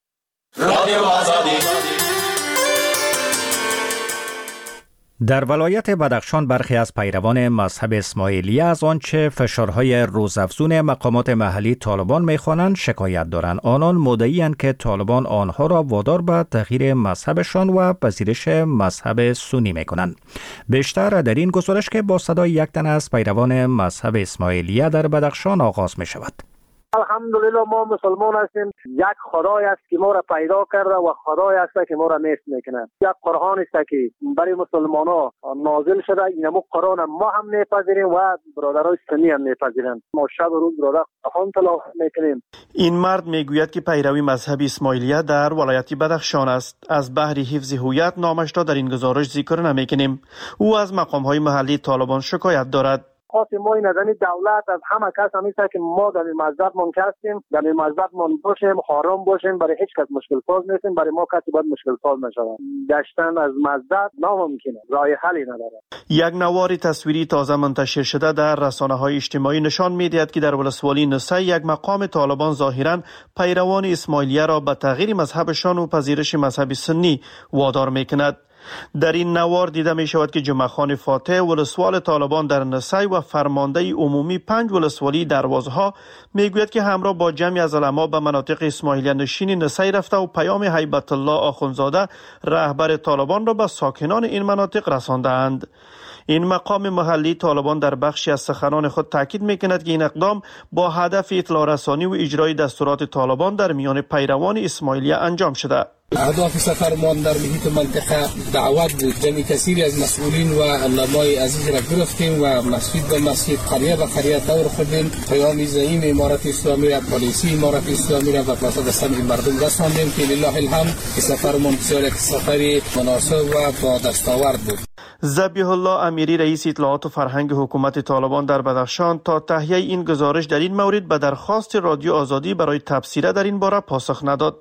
در ولایت بدخشان برخی از پیروان مذهب اسماعیلیه از آنچه فشارهای روزافزون مقامات محلی طالبان می‌خوانند شکایت دارند. آنان مدعی‌اند که طالبان آنها را وادار به تغییر مذهبشان و پذیرش مذهب سنی می‌کنند. بیشتر در این گزارش که با صدای یک تن از پیروان مذهب اسماعیلیه در بدخشان آغاز می‌شود. الحمدلله ما مسلمان هستیم. یک خدای است که ما را پیدا کرده و خدای است که ما را نیست میکنه. یک قرآن است که برای مسلمان ها نازل شده. اینمو قرآن ما هم میپذیریم و برادرای سنی هم میپذیرند. ما شب و روز برادر قرآن تلاوت میکنیم. این مرد میگوید که پیروی مذهب اسماعیلیه در ولایت بدخشان است. از بحر حفظ هویت نامش را در این گزارش ذکر نمیکنیم. او از مقام های محلی طالبان شکایت دارد. خاصی ما این ازنی دولت از همه کس همیشه که ما در این مذهب من هستیم، در این مذهب من باشیم، حرام باشیم، برای هیچ کس مشکل ساز نیستیم، برای ما کسی باید مشکل ساز نشود. گشتن از مذهب ناممکنه، راه حلی نداره. یک نوار تصویری تازه منتشر شده در رسانه‌های اجتماعی نشان می‌دهد که در ولسوالی نسای یک مقام طالبان ظاهراً پیروان اسماعیلیه را به تغییر مذهبشان و پذیرش مذهب سنی وادار می‌کند. در این نوار دیده می شود که جمعه خان فاتح ولسوال طالبان در نسای و فرمانده عمومی پنج ولسوالی دروازها می گوید که همراه با جمعی از علما به مناطق اسماعیلیه نشین نسای رفته و پیام هیبت الله آخونزاده رهبر طالبان را به ساکنان این مناطق رسانده اند. این مقام محلی طالبان در بخشی از سخنان خود تاکید میکند که این اقدام با هدف اطلاع رسانی و اجرای دستورات طالبان در میان پیروان اسماعیلیه انجام شده. اهداف سفرمان در محیط منطقه دعوت بود. جمعی کثیری از مسئولین و علمای عزیز را گرفتیم و مسجد به مسجد، قریه به قریه دور خوردیم. پیام زعیم امارت اسلامی را، پالیسی امارت اسلامی را و فساد سمع مردم رساندیم که لله الحمد سفرمان بسیار یک سفری مناسب و با دستاورد بود. ذبیح الله امیری رئیس اطلاعات و فرهنگ حکومت طالبان در بدخشان تا تهیه این گزارش در این مورد به درخواست رادیو آزادی برای تبصره در این باره پاسخ نداد.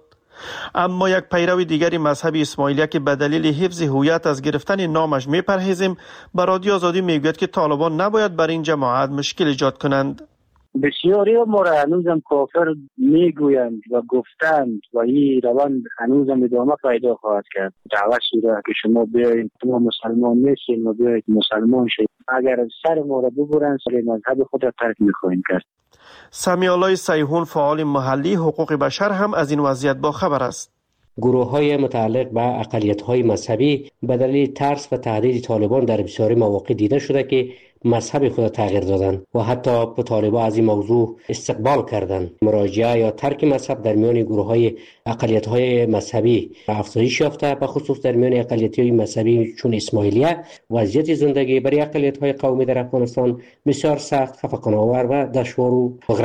اما یک پیرو دیگری مذهب اسماعیلیه که به دلیل حفظ هویت از گرفتن نامش میپرهیزیم به رادیو آزادی میگوید که طالبان نباید بر این جماعت مشکل ایجاد کنند. بسیاری ما را هنوزم کافر میگویند و گفتند و این روند هنوزم ادامه پیدا خواهد کرد. دعوت شده که شما بیایید، ما مسلمان نیستیم و بیایید مسلمان شید. اگر سر ما را ببرند سر مذهب خود را ترک میخواهیم کرد. سمیع الله سیحون فعال محلی حقوق بشر هم از این وضعیت با خبر است. گروه های متعلق به اقلیت های مذهبی به دلیل ترس و تهدید طالبان در بسیاری مواقع دیده شده که مذهب خود تغییر دادند و حتی به طالبان از این موضوع استقبال کردند. مراجعه یا ترک مذهب در میان گروه های اقلیت های مذهبی افزایش یافته، به خصوص در میان اقلیت های مذهبی چون اسماعیلیه. وضعیت زندگی برای اقلیت های قومی در افغانستان بسیار سخت، خفقان‌آور و دشوار و مغرن شد.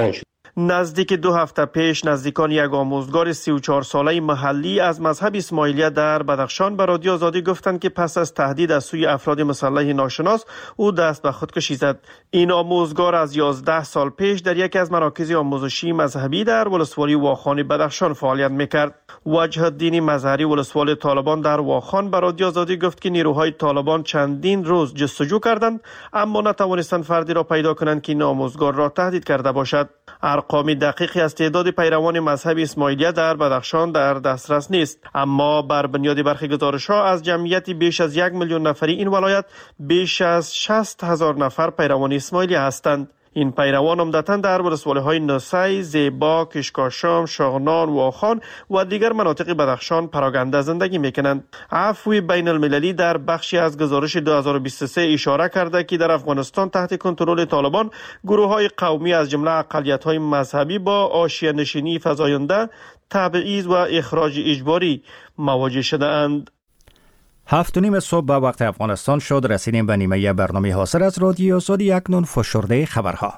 نزدیک دو هفته پیش نزدیکان یک آموزگار سی و چهار ساله محلی از مذهب اسماعیلیه در بدخشان به رادیو آزادی گفتند که پس از تهدید از سوی افراد مسلح ناشناس او دست به خودکشی زد. این آموزگار از یازده سال پیش در یکی از مراکز آموزشی مذهبی در ولسوالی واخان بدخشان فعالیت میکرد. وجه الدین مظهری ولسوال طالبان در واخان به رادیو آزادی گفت که نیروهای طالبان چندین روز جستجو کردند اما نتوانستند فردی را پیدا کنند که این آموزگار را تهدید کرده باشد. ارقام دقیقی از تعداد پیروان مذهب اسماعیلیه در بدخشان در دسترس نیست، اما بر بنیاد برخی گزارش‌ها از جمعیت بیش از یک میلیون نفری این ولایت بیش از شصت هزار نفر پیروان اسماعیلیه هستند. این پیروان عمدتاً در ولسوالی‌های نسی، زیبا، کشکاشام، شاغنان، واخان و دیگر مناطق بدخشان پراگنده زندگی می‌کنند. عفو بین المللی در بخشی از گزارش دو هزار و بیست و سه اشاره کرده که در افغانستان تحت کنترل طالبان گروه‌های قومی از جمله اقلیت‌های مذهبی با حاشیه‌نشینی فزاینده، تبعیض و اخراج اجباری مواجه شده‌اند. هفت و نیم صبح به وقت افغانستان شد. رسیدیم به نیمه برنامه حاصل از رادیو آزادی. اکنون فشرده خبرها.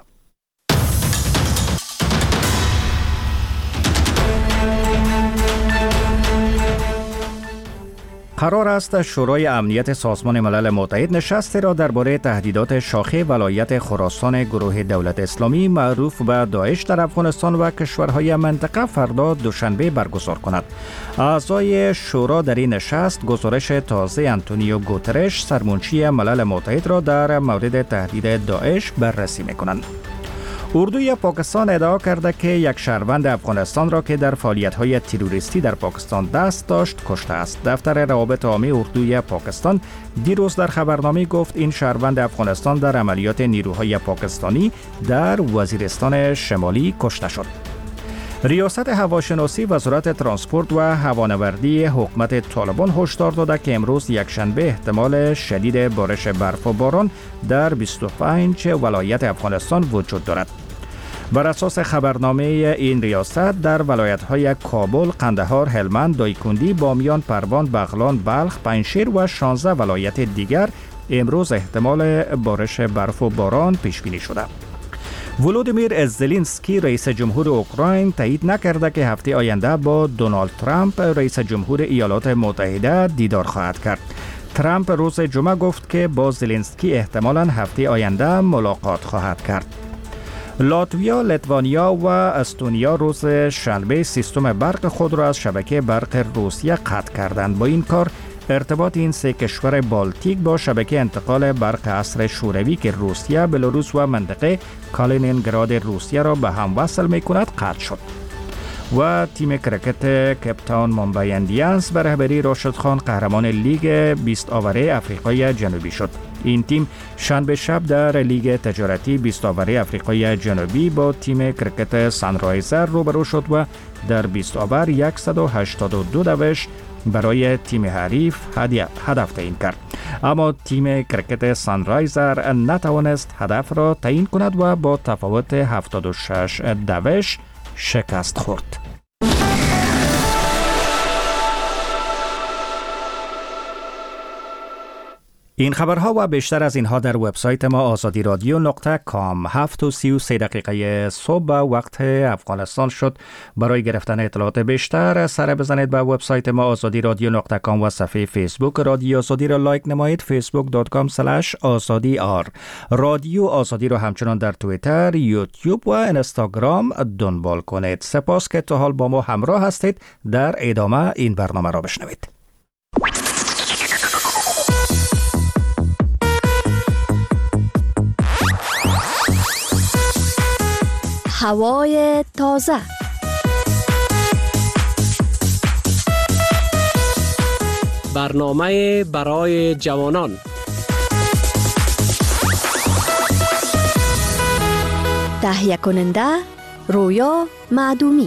قرار است شورای امنیت سازمان ملل متحد نشستی را درباره تهدیدات شاخه ولایت خراسان گروه دولت اسلامی معروف به داعش در افغانستان و کشورهای منطقه فردا دوشنبه برگزار کند. اعضای شورا در این نشست گزارش تازه آنتونیو گوترش سرمنشی ملل متحد را در مورد تهدید داعش بررسی می‌کنند. اردوی پاکستان ادعا کرده که یک شهروند افغانستان را که در فعالیت‌های تروریستی در پاکستان دست داشت کشته است. دفتر روابط عامه اردوی پاکستان دیروز در خبرنامه گفت این شهروند افغانستان در عملیات نیروهای پاکستانی در وزیرستان شمالی کشته شد. ریاست هواشناسی وزارت ترانسپورت و هوانوردی حکومت طالبان هشدار داده که امروز یکشنبه احتمال شدید بارش برف و باران در بیست و پنج ولایت افغانستان وجود دارد. بر اساس خبرنامه این ریاست در ولایت‌های کابل، قندهار، هلمند، دایکندی، بامیان، پروان، بغلان، بلخ، پنجشیر و شانزده ولایت دیگر امروز احتمال بارش برف و باران پیش بینی شده. ولودیمیر زلنسکی رئیس جمهور اوکراین تایید نکرده که هفته آینده با دونالد ترامپ رئیس جمهور ایالات متحده دیدار خواهد کرد. ترامپ روز جمعه گفت که با زلنسکی احتمالاً هفته آینده ملاقات خواهد کرد. لاتویا، لیتوانیا و استونیا روز شنبه سیستم برق خود را از شبکه برق روسیه قطع کردند. با این کار ارتباط این سه کشور بالتیک با شبکه انتقال برق عصر شوروی که روسیه، بلاروس و منطقه کالینینگراد روسیه را به هم وصل می کند قطع شد. و تیم کرکت کپتان ممبئی اندیانز به رهبری راشد خان قهرمان لیگ بیست آوره آفریقای جنوبی شد. این تیم شنبه شب در لیگ تجارتی بیست آوره آفریقای جنوبی با تیم کرکت سانرایزر روبرو شد و در بیست آور صد و هشتاد و دو دوش برای تیم حریف هدف تعیین کرد، اما تیم کرکت سانرایزر نتوانست هدف را تعیین کند و با تفاوت هفتاد و شش دوش شکست خورد. این خبرها و بیشتر از اینها در وبسایت ما آزادی رادیو نقطه کام. هفت و سی و سه دقیقه صبح وقت افغانستان شد. برای گرفتن اطلاعات بیشتر سر بزنید به وبسایت ما آزادی رادیو نقطه کام و صفحه فیسبوک رادیو آزادی را لایک نمایید. فیسبوک دات کام اسلش آزادی آر. رادیو آزادی را همچنان در توییتر، یوتیوب و اینستاگرام دنبال کنید. سپاس که تا حال با ما همراه هستید. در ادامه این برنامه را بشنوید. هوای تازه. برنامه برای جوانان. تهیه کننده رویا معدومی.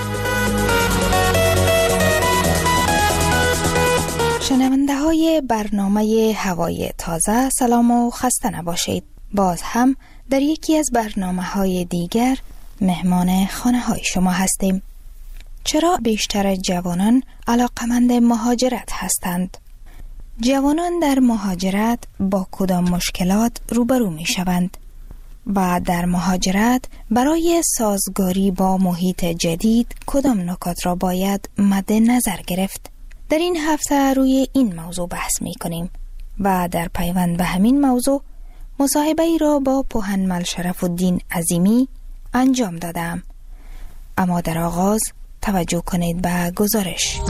شنونده های برنامه هوای تازه سلام و خسته نباشید. باز هم در یکی از برنامه های دیگر مهمان خانه های شما هستیم. چرا بیشتر جوانان علاقمند مهاجرت هستند؟ جوانان در مهاجرت با کدام مشکلات روبرو می شوند؟ و در مهاجرت برای سازگاری با محیط جدید کدام نکات را باید مد نظر گرفت؟ در این هفته روی این موضوع بحث می کنیم و در پیوند به همین موضوع مصاحبه ای را با پوهنمل شرف الدین عظیمی انجام دادم. اما در آغاز توجه کنید به گزارش.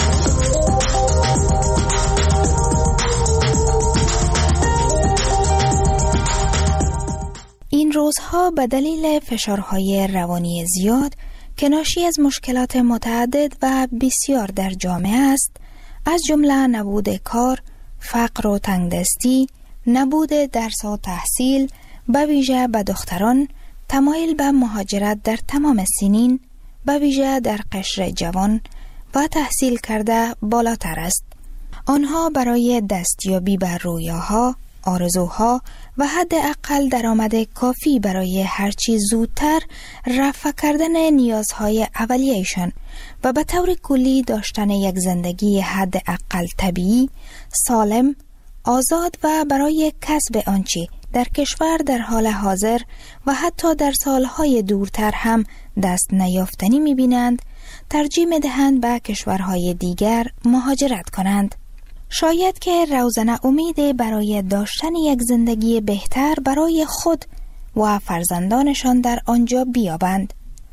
این روزها به دلیل فشارهای روانی زیاد که ناشی از مشکلات متعدد و بسیار در جامعه است، از جمله نبود کار، فقر و تنگدستی، نبود درس و تحصیل، به ویژه به دختران تمایل به مهاجرت در تمام سنین، به ویژه در قشر جوان و تحصیل کرده بالاتر است. آنها برای دستیابی به رویاها، آرزوها و حداقل درآمد کافی برای هرچی زودتر رفع کردن نیازهای اولیه‌شان و به طور کلی داشتن یک زندگی حداقل طبیعی، سالم، آزاد و برای کسب آنچه در کشور در حال حاضر و حتی در سالهای دورتر هم دست نیافتنی می‌بینند، ترجیح می‌دهند به کشورهای دیگر مهاجرت کنند. شاید که روزنه امیدی برای داشتن یک زندگی بهتر برای خود و فرزندانشان در آنجا بیابند،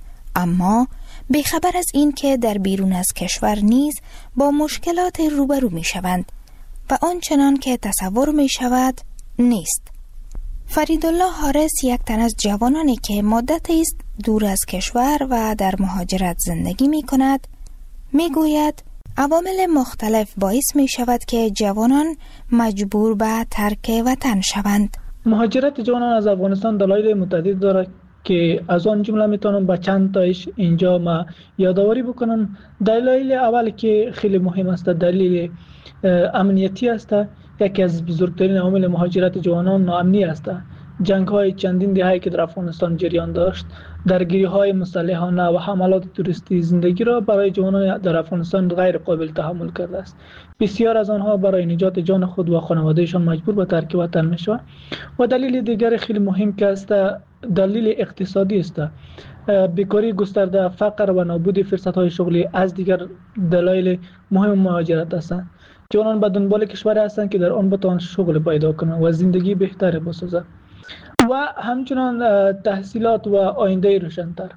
اما بیخبر از این که در بیرون از کشور نیز با مشکلات روبرو می شوند و آنچنان که تصور می شود نیست. فریدالله حارس یک تن از جوانانی که مدتی است دور از کشور و در مهاجرت زندگی می کند می گوید عوامل مختلف باعث می شود که جوانان مجبور به ترک وطن شوند. مهاجرت جوانان از افغانستان دلایل متعدد دارد که از آن جمله میتونم با چند تایش اینجا ما یادآوری بکنم. دلایل اول که خیلی مهم است دلیل امنیتی است. یکی از بزرگترین عوامل مهاجرت جوانان ناامنی است. جنگ های چندین دهه که در افغانستان جریان داشت، درگیری های مسلحانه و حملات توریستی زندگی را برای جوانان در افغانستان غیر قابل تحمل کرده است. بسیار از آنها برای نجات جان خود و خانوادهشان مجبور به ترک وطن میشوند. و دلیل دیگر خیلی مهم که است دلیل اقتصادی است. بیکاری گسترده، فقر و نابود فرصت های شغلی از دیگر دلایل مهم مهاجرت هستند. جوانان به دنبال کشوری هستند که در آن بتوانند شغل پیدا کنند و زندگی بهتری بسازند و همچنان تحصیلات و آینده روشن‌تر.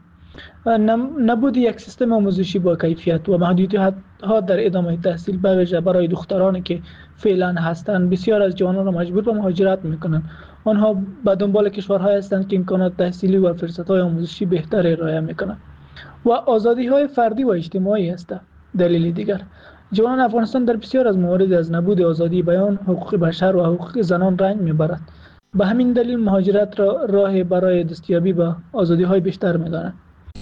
نبود یک سیستم آموزشی با کیفیت و محدودیت‌ها در ادامه تحصیل به ویژه برای دخترانی که فعلا هستند بسیار از جوانان را مجبور به مهاجرت می‌کنند. آنها به دنبال کشورهایی هستند که امکانات تحصیلی و فرصت‌های آموزشی بهتری ارائه می‌کنند و آزادی‌های فردی و اجتماعی است. دلیل دیگر جوانان افغانستان در بسیار از موارد از نبود آزادی بیان، حقوق بشر و حقوق زنان رنج می‌برند. به همین دلیل مهاجرت را راه برای دستیابی به آزادی‌های بیشتر می‌دانند.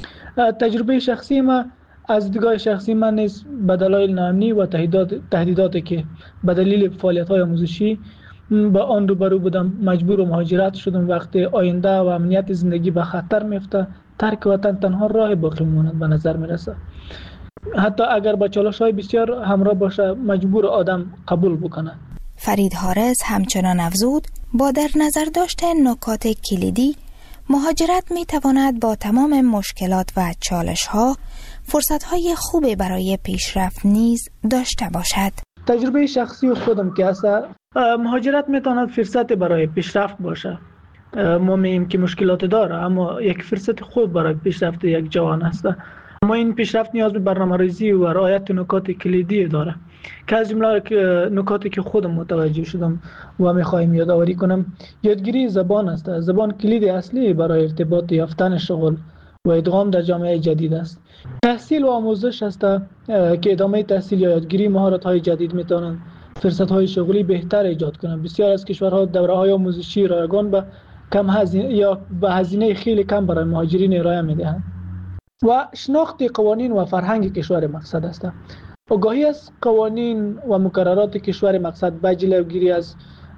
تجربه شخصی ما از دیدگاه شخصی من نیز به دلایل ناامنی و تهدیدات تهدیداتی که به دلیل فعالیت‌های آموزشی با آن روبرو بودم مجبور به مهاجرت شدم. وقتی آینده و امنیت زندگی به خطر میفته، ترک وطن تنها راه باقی ماند به نظر میرسه. حتی اگر با چالش‌های بسیار همراه باشه مجبور آدم قبول بکنه. فرید حارس همچنان افزود با در نظر داشتن نکات کلیدی، مهاجرت می تواند با تمام مشکلات و چالش‌ها فرصت‌های خوبی برای پیشرفت نیز داشته باشد. تجربه شخصی خودم که است مهاجرت می تواند فرصت برای پیشرفت باشه. ما میگیم که مشکلات داره اما یک فرصت خوب برای پیشرفت یک جوان است. اما این پیشرفت نیاز به برنامه‌ریزی و رعایت نکات کلیدی داره که از جمله نکاتی که خودم متوجه شدم و میخوایم یادآوری کنم یادگیری زبان است. زبان کلید اصلی برای ارتباط یافتن شغل و ادغام در جامعه جدید است. تحصیل و آموزش است که ادامه تحصیل یا یادگیری مهارت‌های جدید میتونن فرصت‌های شغلی بهتر ایجاد کنند. بسیار از کشورها دوره‌های آموزشی رایگان به کم هزینه یا به هزینه خیلی کم برای مهاجرین ارائه میدهند. و شناخت قوانین و فرهنگ کشور مقصد است. آگاهی از قوانین و مقررات کشور مقصد به جلوگیری از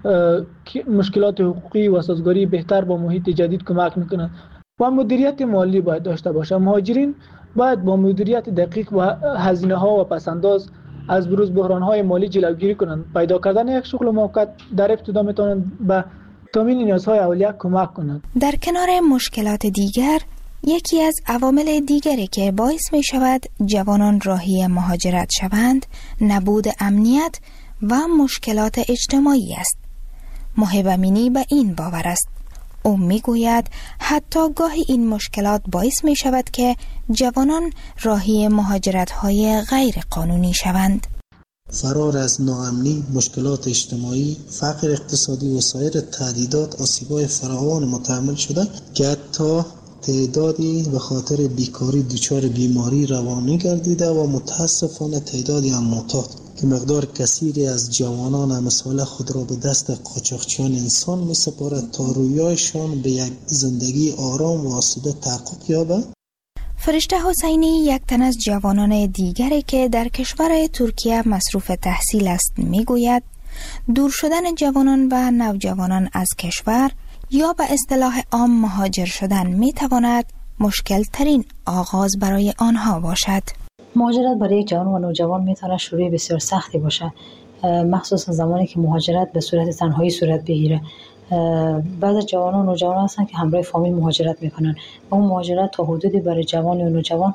مشکلات حقوقی و سازگاری بهتر با محیط جدید کمک میکنند. و مدیریت مالی باید داشته باشه. مهاجرین باید با مدیریت دقیق و هزینه ها و پسنداز از بروز بحران های مالی جلوگیری کنند. پیدا کردن یک شغل موقت در ابتدا میتونند به تامین نیازهای اولیه کمک کنند. در کنار مشکلات دیگر، یکی از عوامل دیگری که باعث می شود جوانان راهی مهاجرت شوند، نبود امنیت و مشکلات اجتماعی است. محب امینی به این باور است. او می گوید حتی گاهی این مشکلات باعث می شود که جوانان راهی مهاجرت های غیر قانونی شوند. فرار از ناامنی، مشکلات اجتماعی، فقر اقتصادی و سایر تهدیدات آسیب‌های فراوان متحمل شده که حتی تعدادی به خاطر بیکاری دچار بیماری روانی گردیده و متاسفانه تعدادی هم معتاد که مقدار کثیری از جوانان امثال خود را به دست قاچاقچیان انسان می سپارد تا رویایشان به یک زندگی آرام و آسوده تحقق یابد. فرشته حسینی یک تن از جوانان دیگری که در کشور ترکیه مصروف تحصیل است میگوید دور شدن جوانان و نوجوانان از کشور یا به اصطلاح عام مهاجر شدن میتواند مشکل ترین آغاز برای آنها باشد. مهاجرت برای یک جوان و نوجوان میتونه شروع بسیار سختی باشه، مخصوصا زمانی که مهاجرت به صورت تنهایی صورت بگیره. بعض از جوانان و نوجوانان هستن که همراه فامیل مهاجرت میکنن و اون مهاجرت تا حدودی برای جوان و نوجوان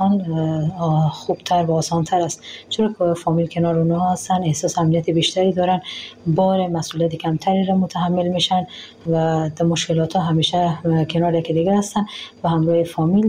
خوبتر و آسانتر است، چرا که فامیل کنار اونها هستن، احساس امنیت بیشتری دارن، بار مسئولیت کمتری را متحمل میشن و در مشکلات ها همیشه کنار یکی دیگه هستن و همراه فامیل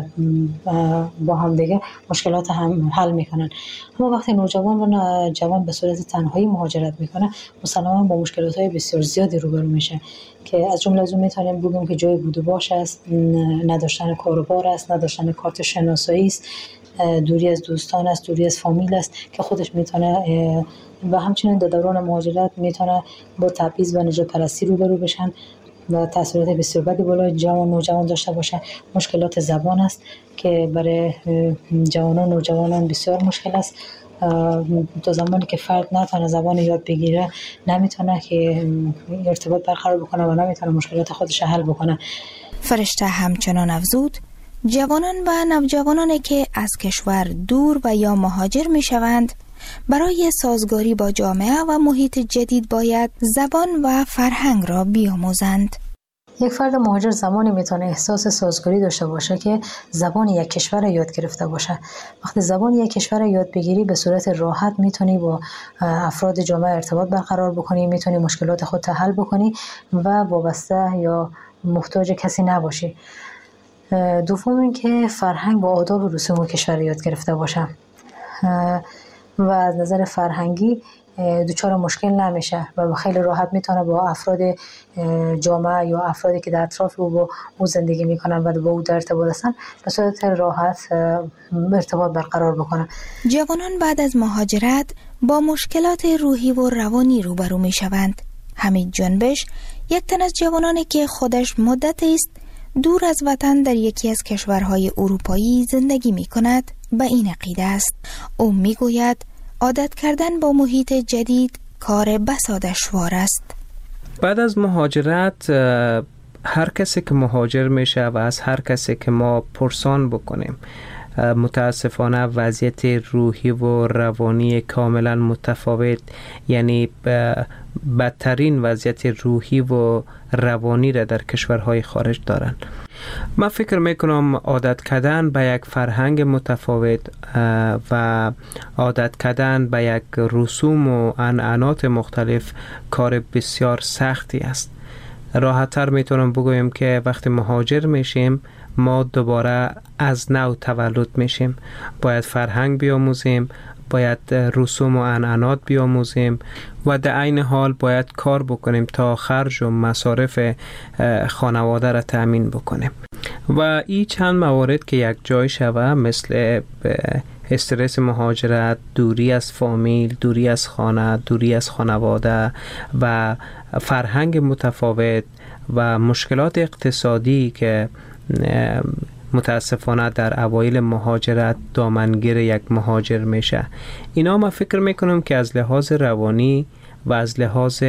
با هم دیگه مشکلات هم حل میکنن. اما وقتی نوجوان و جوان به صورت تنهایی مهاجرت میکنه مسلماً با مشکلات های بسیار زیادی روبرو میشه که از جمله از اون میتونیم بگیم که جای بود و باش است، نداشتن کاروبار است، نداشتن کارت شناسایی است، دوری از دوستان است، دوری از فامیل است که خودش میتونه و همچنین در دوران مهاجرت میتونه با تبعیض و نژاد پرستی روبرو بشن و تاثیرات بسیار بدی بالای جوان نوجوان داشته باشه. مشکلات زبان است که برای جوانان و نوجوانان بسیار مشکل است. تا زمانی که فرد نتونه زبان یاد بگیره نمیتونه که ارتباط برقرار بکنه و نمیتونه مشکلات خودش حل بکنه. فرشته همچنان افزود جوانان و نوجوانانی که از کشور دور و یا مهاجر می شوند برای سازگاری با جامعه و محیط جدید باید زبان و فرهنگ را بیاموزند. یک فرد مهاجر زمانی میتونه احساس سازگاری داشته باشه که زبان یک کشور را یاد گرفته باشه. وقتی زبان یک کشور را یاد بگیری به صورت راحت میتونی با افراد جامعه ارتباط برقرار بکنی، میتونی مشکلات خود حل بکنی و وابسته یا محتاج کسی نباشی. دوم اینکه فرهنگ و آداب و رسوم کشور یاد گرفته باشه و از نظر فرهنگی دچار مشکل نمیشه و خیلی راحت میتونه با افراد جامعه یا افرادی که در اطراف او با او زندگی میکنن و با او در ارتباط هستن به صورت راحت ارتباط برقرار بکنه. جوانان بعد از مهاجرت با مشکلات روحی و روانی روبرو میشوند. حمید جنبش یک تن از جوانانی که خودش مدت است دور از وطن در یکی از کشورهای اروپایی زندگی میکند به این عقیده است. او میگوید عادت کردن با محیط جدید کار بسا دشوار است. بعد از مهاجرت هر کسی که مهاجر میشه و از هر کسی که ما پرسان بکنیم متاسفانه وضعیت روحی و روانی کاملا متفاوت، یعنی بدترین وضعیت روحی و روانی را در کشورهای خارج دارن. من فکر میکنم عادت کردن به یک فرهنگ متفاوت و عادت کردن به یک رسوم و عنعنات مختلف کار بسیار سختی است. راحت‌تر میتونم بگویم که وقتی مهاجر میشیم ما دوباره از نو تولد میشیم، باید فرهنگ بیاموزیم، باید رسوم و عنعنات بیاموزیم و در عین حال باید کار بکنیم تا خرج و مصارف خانواده را تأمین بکنیم و این چند موارد که یک جای شوه مثل استرس مهاجرت، دوری از فامیل، دوری از خانه، دوری از خانواده و فرهنگ متفاوت و مشکلات اقتصادی که متاسفانه در اوایل مهاجرت دامنگیر یک مهاجر میشه. اینا ما فکر میکنم که از لحاظ روانی و از لحاظ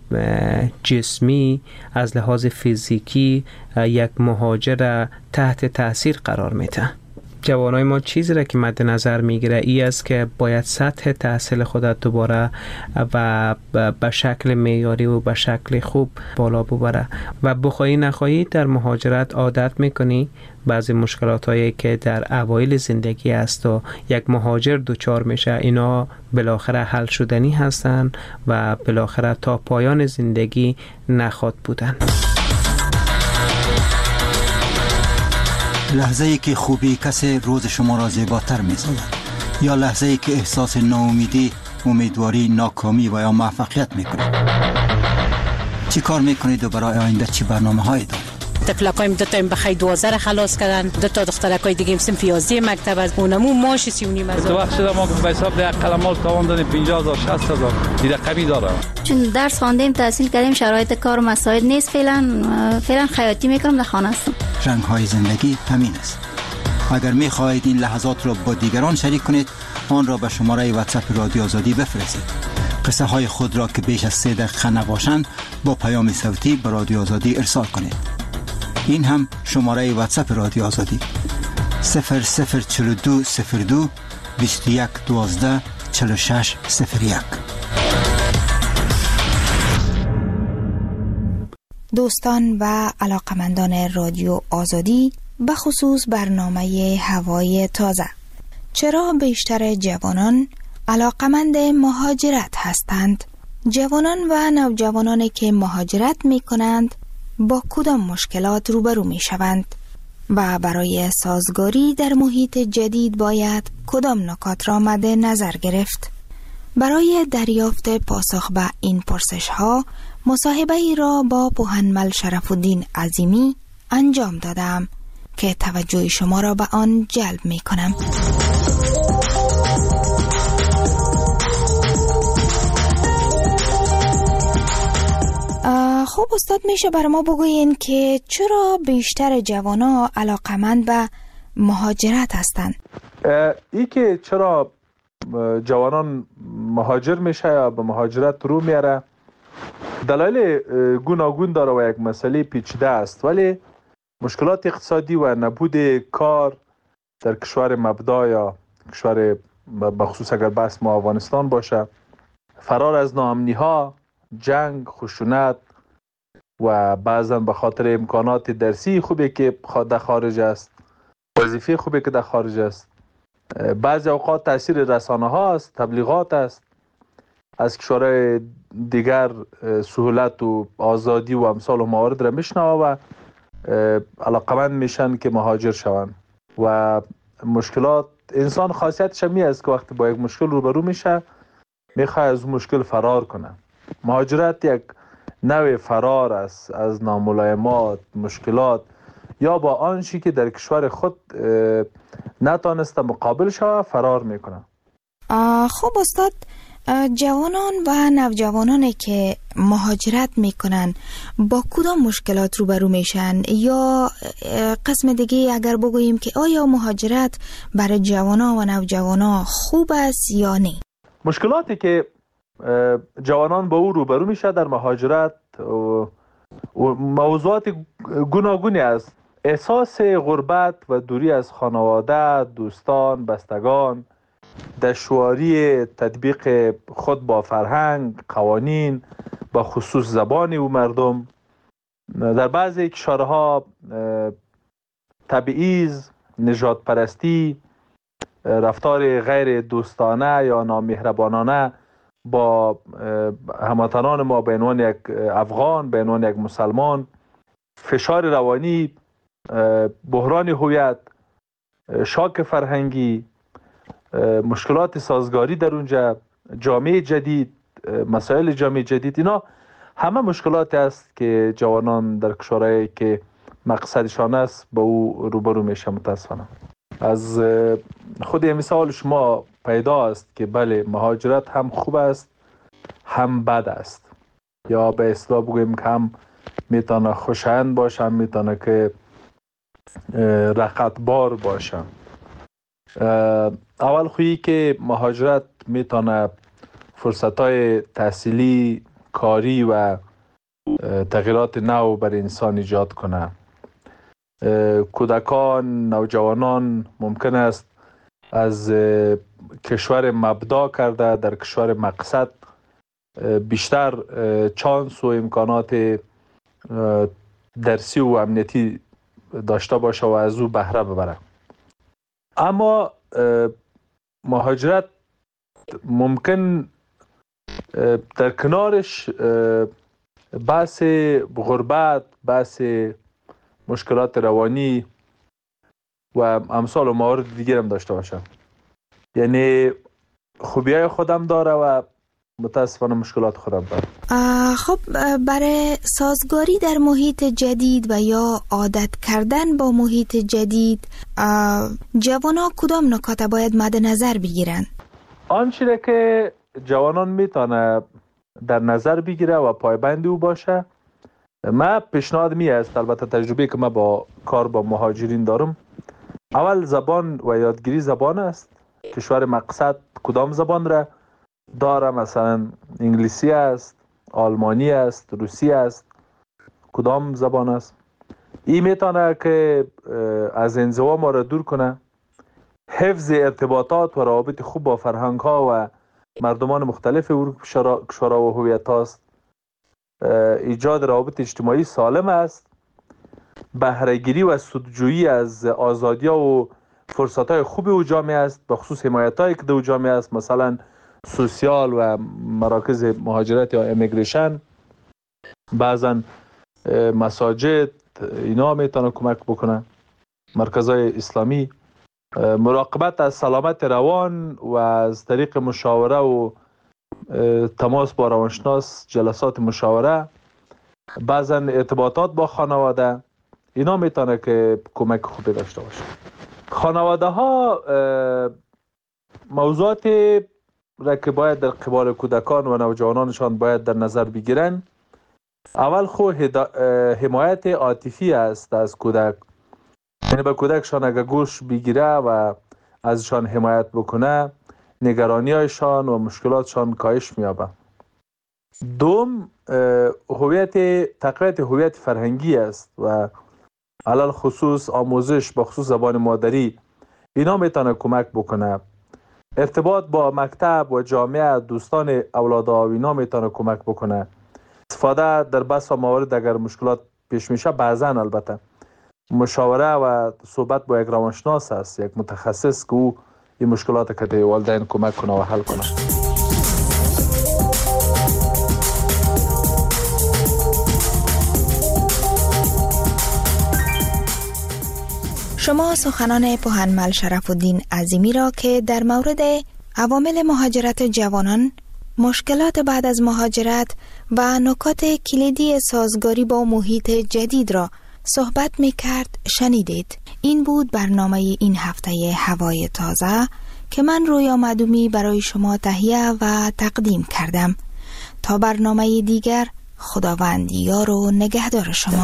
جسمی، از لحاظ فیزیکی یک مهاجر تحت تاثیر قرار میده. جوانای ما چیزی را که مد نظر میگیره ای است که باید سطح تحصیل خودت دوباره و به شکل معیاری و به شکل خوب بالا ببره و بخواهی نخواهی در مهاجرت عادت میکنی بعضی مشکلات هایی که در اوایل زندگی است و یک مهاجر دوچار میشه اینا بالاخره حل شدنی هستن و بالاخره تا پایان زندگی نخواد بودن. لحظه ای که خوبی کسی روز شما را زیباتر می سازد یا لحظه ای که احساس ناامیدی، امیدواری، ناکامی و یا موفقیت می کنید. چی کار می کنید و برای آینده چی برنامه هایی دارید؟ تکلقایم دو تا بخای دوازده را خلاص کردن، دو تا دخترکای دیگه هم صنف یازده مکتب از اونمو ماش سی و نیم هزار. تو وقت شده ما به حساب ده قلمال تاوان دادیم پنجاه هزار شصت هزار دیگه رقمی داره. چون درس خواندیم تحصیل کردیم شرایط کار و مسائل نیست فعلا فعلا خیاطی میکنم در خانه هستم. رنگ های زندگی همین است. اگر می خواهید این لحظات را با دیگران شریک کنید آن را به شماره واتساپ رادیو آزادی بفرستید. قصه های خود را که بیش از سه دقیقه نباشند با پیام صوتی به رادیو آزادی ارسال کنید. این هم شماره واتساپ رادیو آزادی صفر صفر چهل و دو صفر دو بیست و یک دوازده چهل و شش صفر یک. دوستان و علاقمندان رادیو آزادی به خصوص برنامه هوای تازه، چرا بیشتر جوانان علاقمند مهاجرت هستند؟ جوانان و نوجوانانی که مهاجرت می کنند با کدام مشکلات روبرو می شوند و برای سازگاری در محیط جدید باید کدام نکات را مد نظر گرفت؟ برای دریافت پاسخ به این پرسش ها مصاحبه ای را با پوهنمل شرف‌الدین عظیمی انجام دادم که توجه شما را به آن جلب می کنم. خب استاد میشه برای ما بگوین که چرا بیشتر جوانا علاقمند به مهاجرت هستند؟ ای که چرا جوانان مهاجر میشه یا به مهاجرت رو میاره دلایل گوناگون داره و یک مسئله پیچیده است، ولی مشکلات اقتصادی و نبود کار در کشور مبدا یا کشور بخصوص اگر بحث ما افغانستان باشه، فرار از ناامنی ها، جنگ، خشونت و بعضا به خاطر امکانات درسی خوبی که در خارج است، وظیفه خوبی که در خارج است، بعضی اوقات تاثیر رسانه ها است، تبلیغات است، از کشورهای دیگر سهولت و آزادی و امثال و موارد را میشنوه و علاقمند میشن که مهاجر شوند. و مشکلات انسان خاصیتش می است که وقتی با یک مشکل روبرو میشه میخواد از اون مشکل فرار کنه. مهاجرت یک نوع فرار است از ناملایمات، مشکلات یا با آنچه که در کشور خود نتانسته مقابل شوه فرار میکنه. خب استاد، جوانان و نوجوانانی که مهاجرت میکنن با کدام مشکلات روبرو میشن؟ یا قسم دیگه اگر بگوییم که آیا مهاجرت برای جوانان و نوجوانان خوب است یا نه؟ مشکلاتی که جوانان با او روبرو میشه در مهاجرت موضوعات گوناگونی است. احساس غربت و دوری از خانواده، دوستان، بستگان، دشواری تطبیق خود با فرهنگ، قوانین، با خصوص زبان و مردم. در بعضی کشورها تبعیض، نژاد پرستی، رفتار غیر دوستانه یا نامهربانانه با هموطنان ما به عنوان یک افغان، به عنوان یک مسلمان، فشار روانی، بحران هویت، شاک فرهنگی، مشکلات سازگاری در اونجا، جامعه جدید، مسائل جامعه جدید، اینا همه مشکلات است که جوانان در کشورهایی که مقصدشان است با او روبرو میشه. متاسفانه از خود مثال شما پیدا است که بله، مهاجرت هم خوب است هم بد است، یا به اصطلاح بگوییم که هم میتونه خوشایند باشه، هم میتونه که رقتبار باشه. اول خویی که مهاجرت میتونه فرصتهای تحصیلی، کاری و تغییرات نو بر انسان ایجاد کنه. کودکان، نوجوانان ممکن است از کشور مبدا کرده در کشور مقصد بیشتر چانس و امکانات درسی و امنیتی داشته باشه و از او بهره ببره. اما مهاجرت ممکن در کنارش بحث غربت، بحث مشکلات روانی و امثال و موارد دیگر هم داشته باشه. یعنی خوبیای خودم داره و متاسفانه مشکلات خودم داره. خب برای سازگاری در محیط جدید و یا عادت کردن با محیط جدید جوانان کدام نکات باید مد نظر بگیرن؟ آنچه که جوانان میتونه در نظر بگیره و پایبند او باشه، من پیشنهاد می است، البته تجربه که من با کار با مهاجرین دارم، اول زبان و یادگیری زبان است. کشور مقصد کدام زبان را داره؟ مثلا انگلیسی است، آلمانی است، روسی است، کدام زبان است؟ این میتونه که از انزوا ما را دور کنه. حفظ ارتباطات و روابط خوب با فرهنگ ها و مردمان مختلف کشورها و هویت هاست. ایجاد روابط اجتماعی سالم است. بهره‌گیری و سودجویی از آزادی ها و فرصت های خوب او جامعه است، به خصوص حمایت هایی که در جامعه است، مثلا سوسیال و مراکز مهاجرت یا امیگریشن، بعضا مساجد، اینا میتونه کمک بکنه، مرکزهای اسلامی. مراقبت از سلامت روان و از طریق مشاوره و تماس با روانشناس، جلسات مشاوره، بعضا ارتباطات با خانواده، اینا میتونه که کمک خوبی داشته باشه. خانواده ها موضوعات را که باید در قبال کودکان و نوجوانانشان باید در نظر بگیرن، اول خو حمایت عاطفی است از کودک. یعنی به کودکشان اگر گوش بگیره و ازشان حمایت بکنه، نگرانی هایشان و مشکلاتشان کاهش میابه. دوم، هویت تقویت هویت فرهنگی است و علل خصوص آموزش به خصوص زبان مادری، اینا میتونه کمک بکنه. ارتباط با مکتب و جامعه، دوستان اولادها و اینا میتونه کمک بکنه. استفاده در بس و موارد اگر مشکلات پیش میشه، بعضا البته مشاوره و صحبت با یک روانشناس است، یک متخصص که او این مشکلات که در والدین کمک کنه و حل کنه. شما سخنان پوهنمل شرف الدین عظیمی را که در مورد عوامل مهاجرت جوانان، مشکلات بعد از مهاجرت و نکات کلیدی سازگاری با محیط جدید را صحبت می کرد شنیدید. این بود برنامه این هفته هوای تازه که من رویا معدومی برای شما تهیه و تقدیم کردم. تا برنامه دیگر، خداوند یار و نگهدار شما.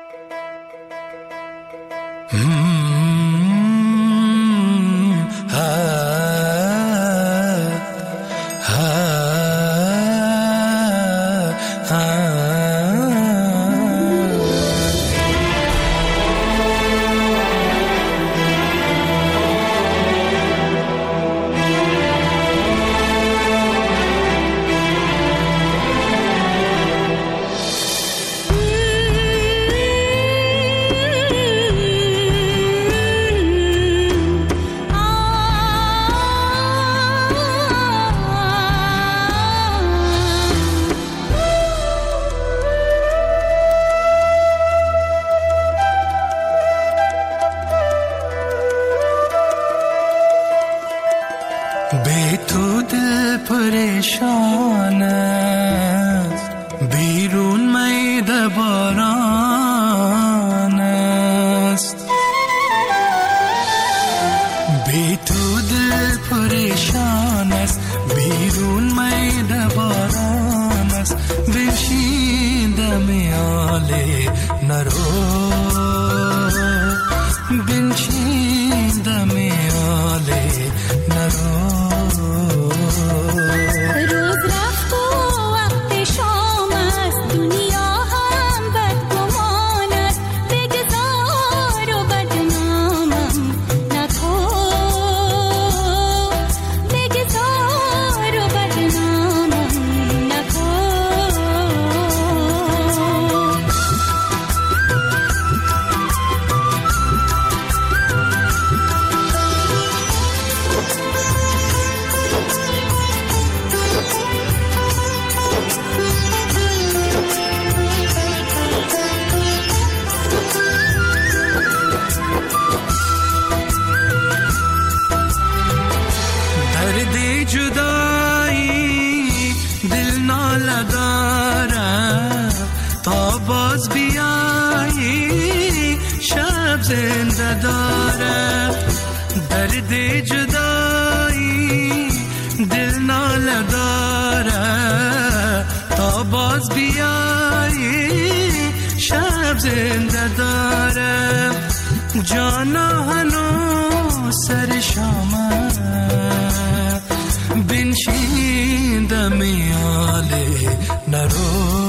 बे तू दिल परेशान بیرون مید باران است بی تو دل پریشان است بیرون مید باران است بنشیندم آله نرو بنشیندم آله نرو دنیا هم بدگمان است بگذار ناله دارم تا باز بیایی شب زنده دارم درد جدایی دل ناله دارم تا باز بیایی شب زنده دارم جانا هنو سر شامم بنشین دم یاله نرو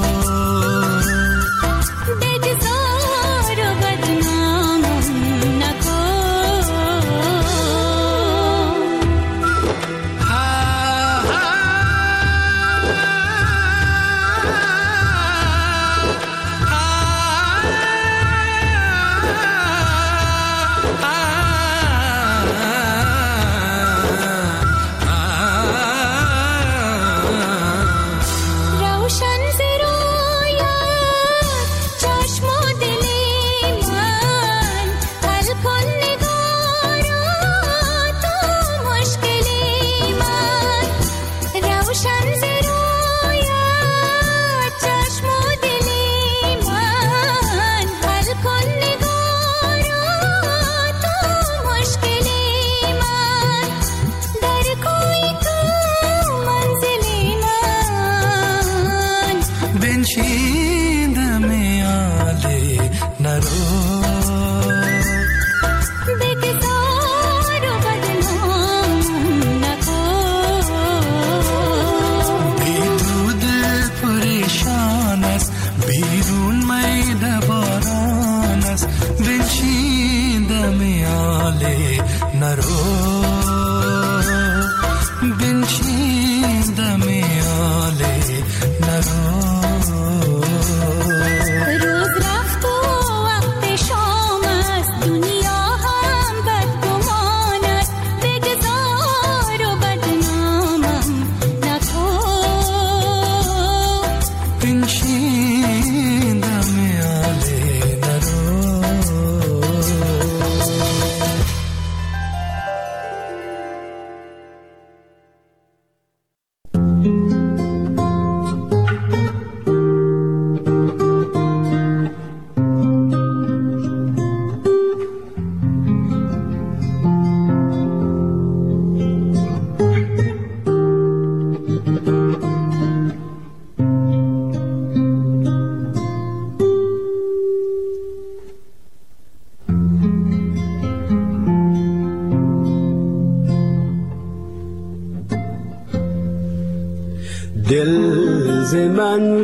دل ز من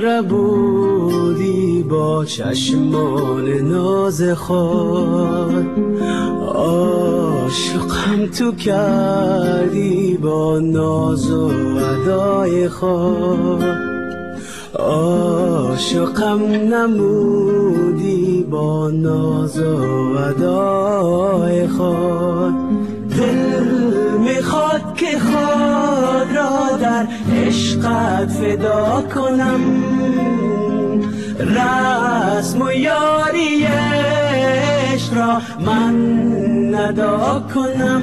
ربودی با چشمان ناز خود عاشقم تو کردی با ناز و ادای خود عاشقم نمودی با ناز و ادای خود دل میخواد که خود را در عشقت فدا کنم رسم و یاری عشق را من ندا کنم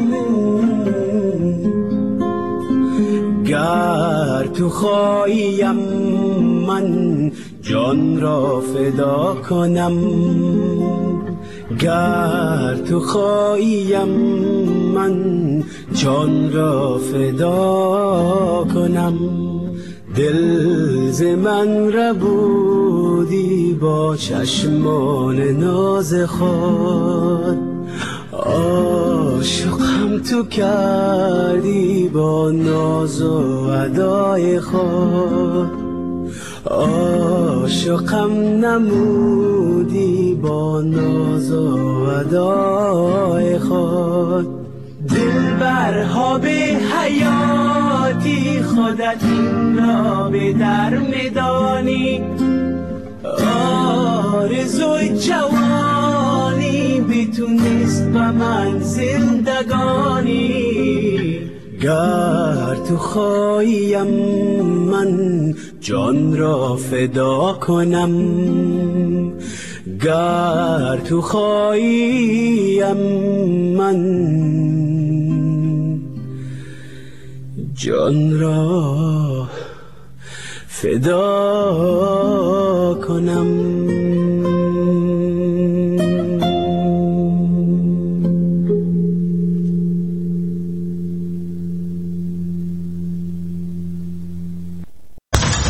گر تو خواهیم من جان را فدا کنم گر تو خواهیم من جان را فدا کنم دل ز من ربودی با چشمان ناز خود عاشقم تو کردی با ناز و ادای خود عاشقم نمودی با ناز و ادای خود دلبرها به حیاتی خودت این را به در میدانی آرزوی جوانی بتونست به من زندگانی گر تو خواهیم من جان را فدا کنم گر تو خواهیم من جان را فدا کنم.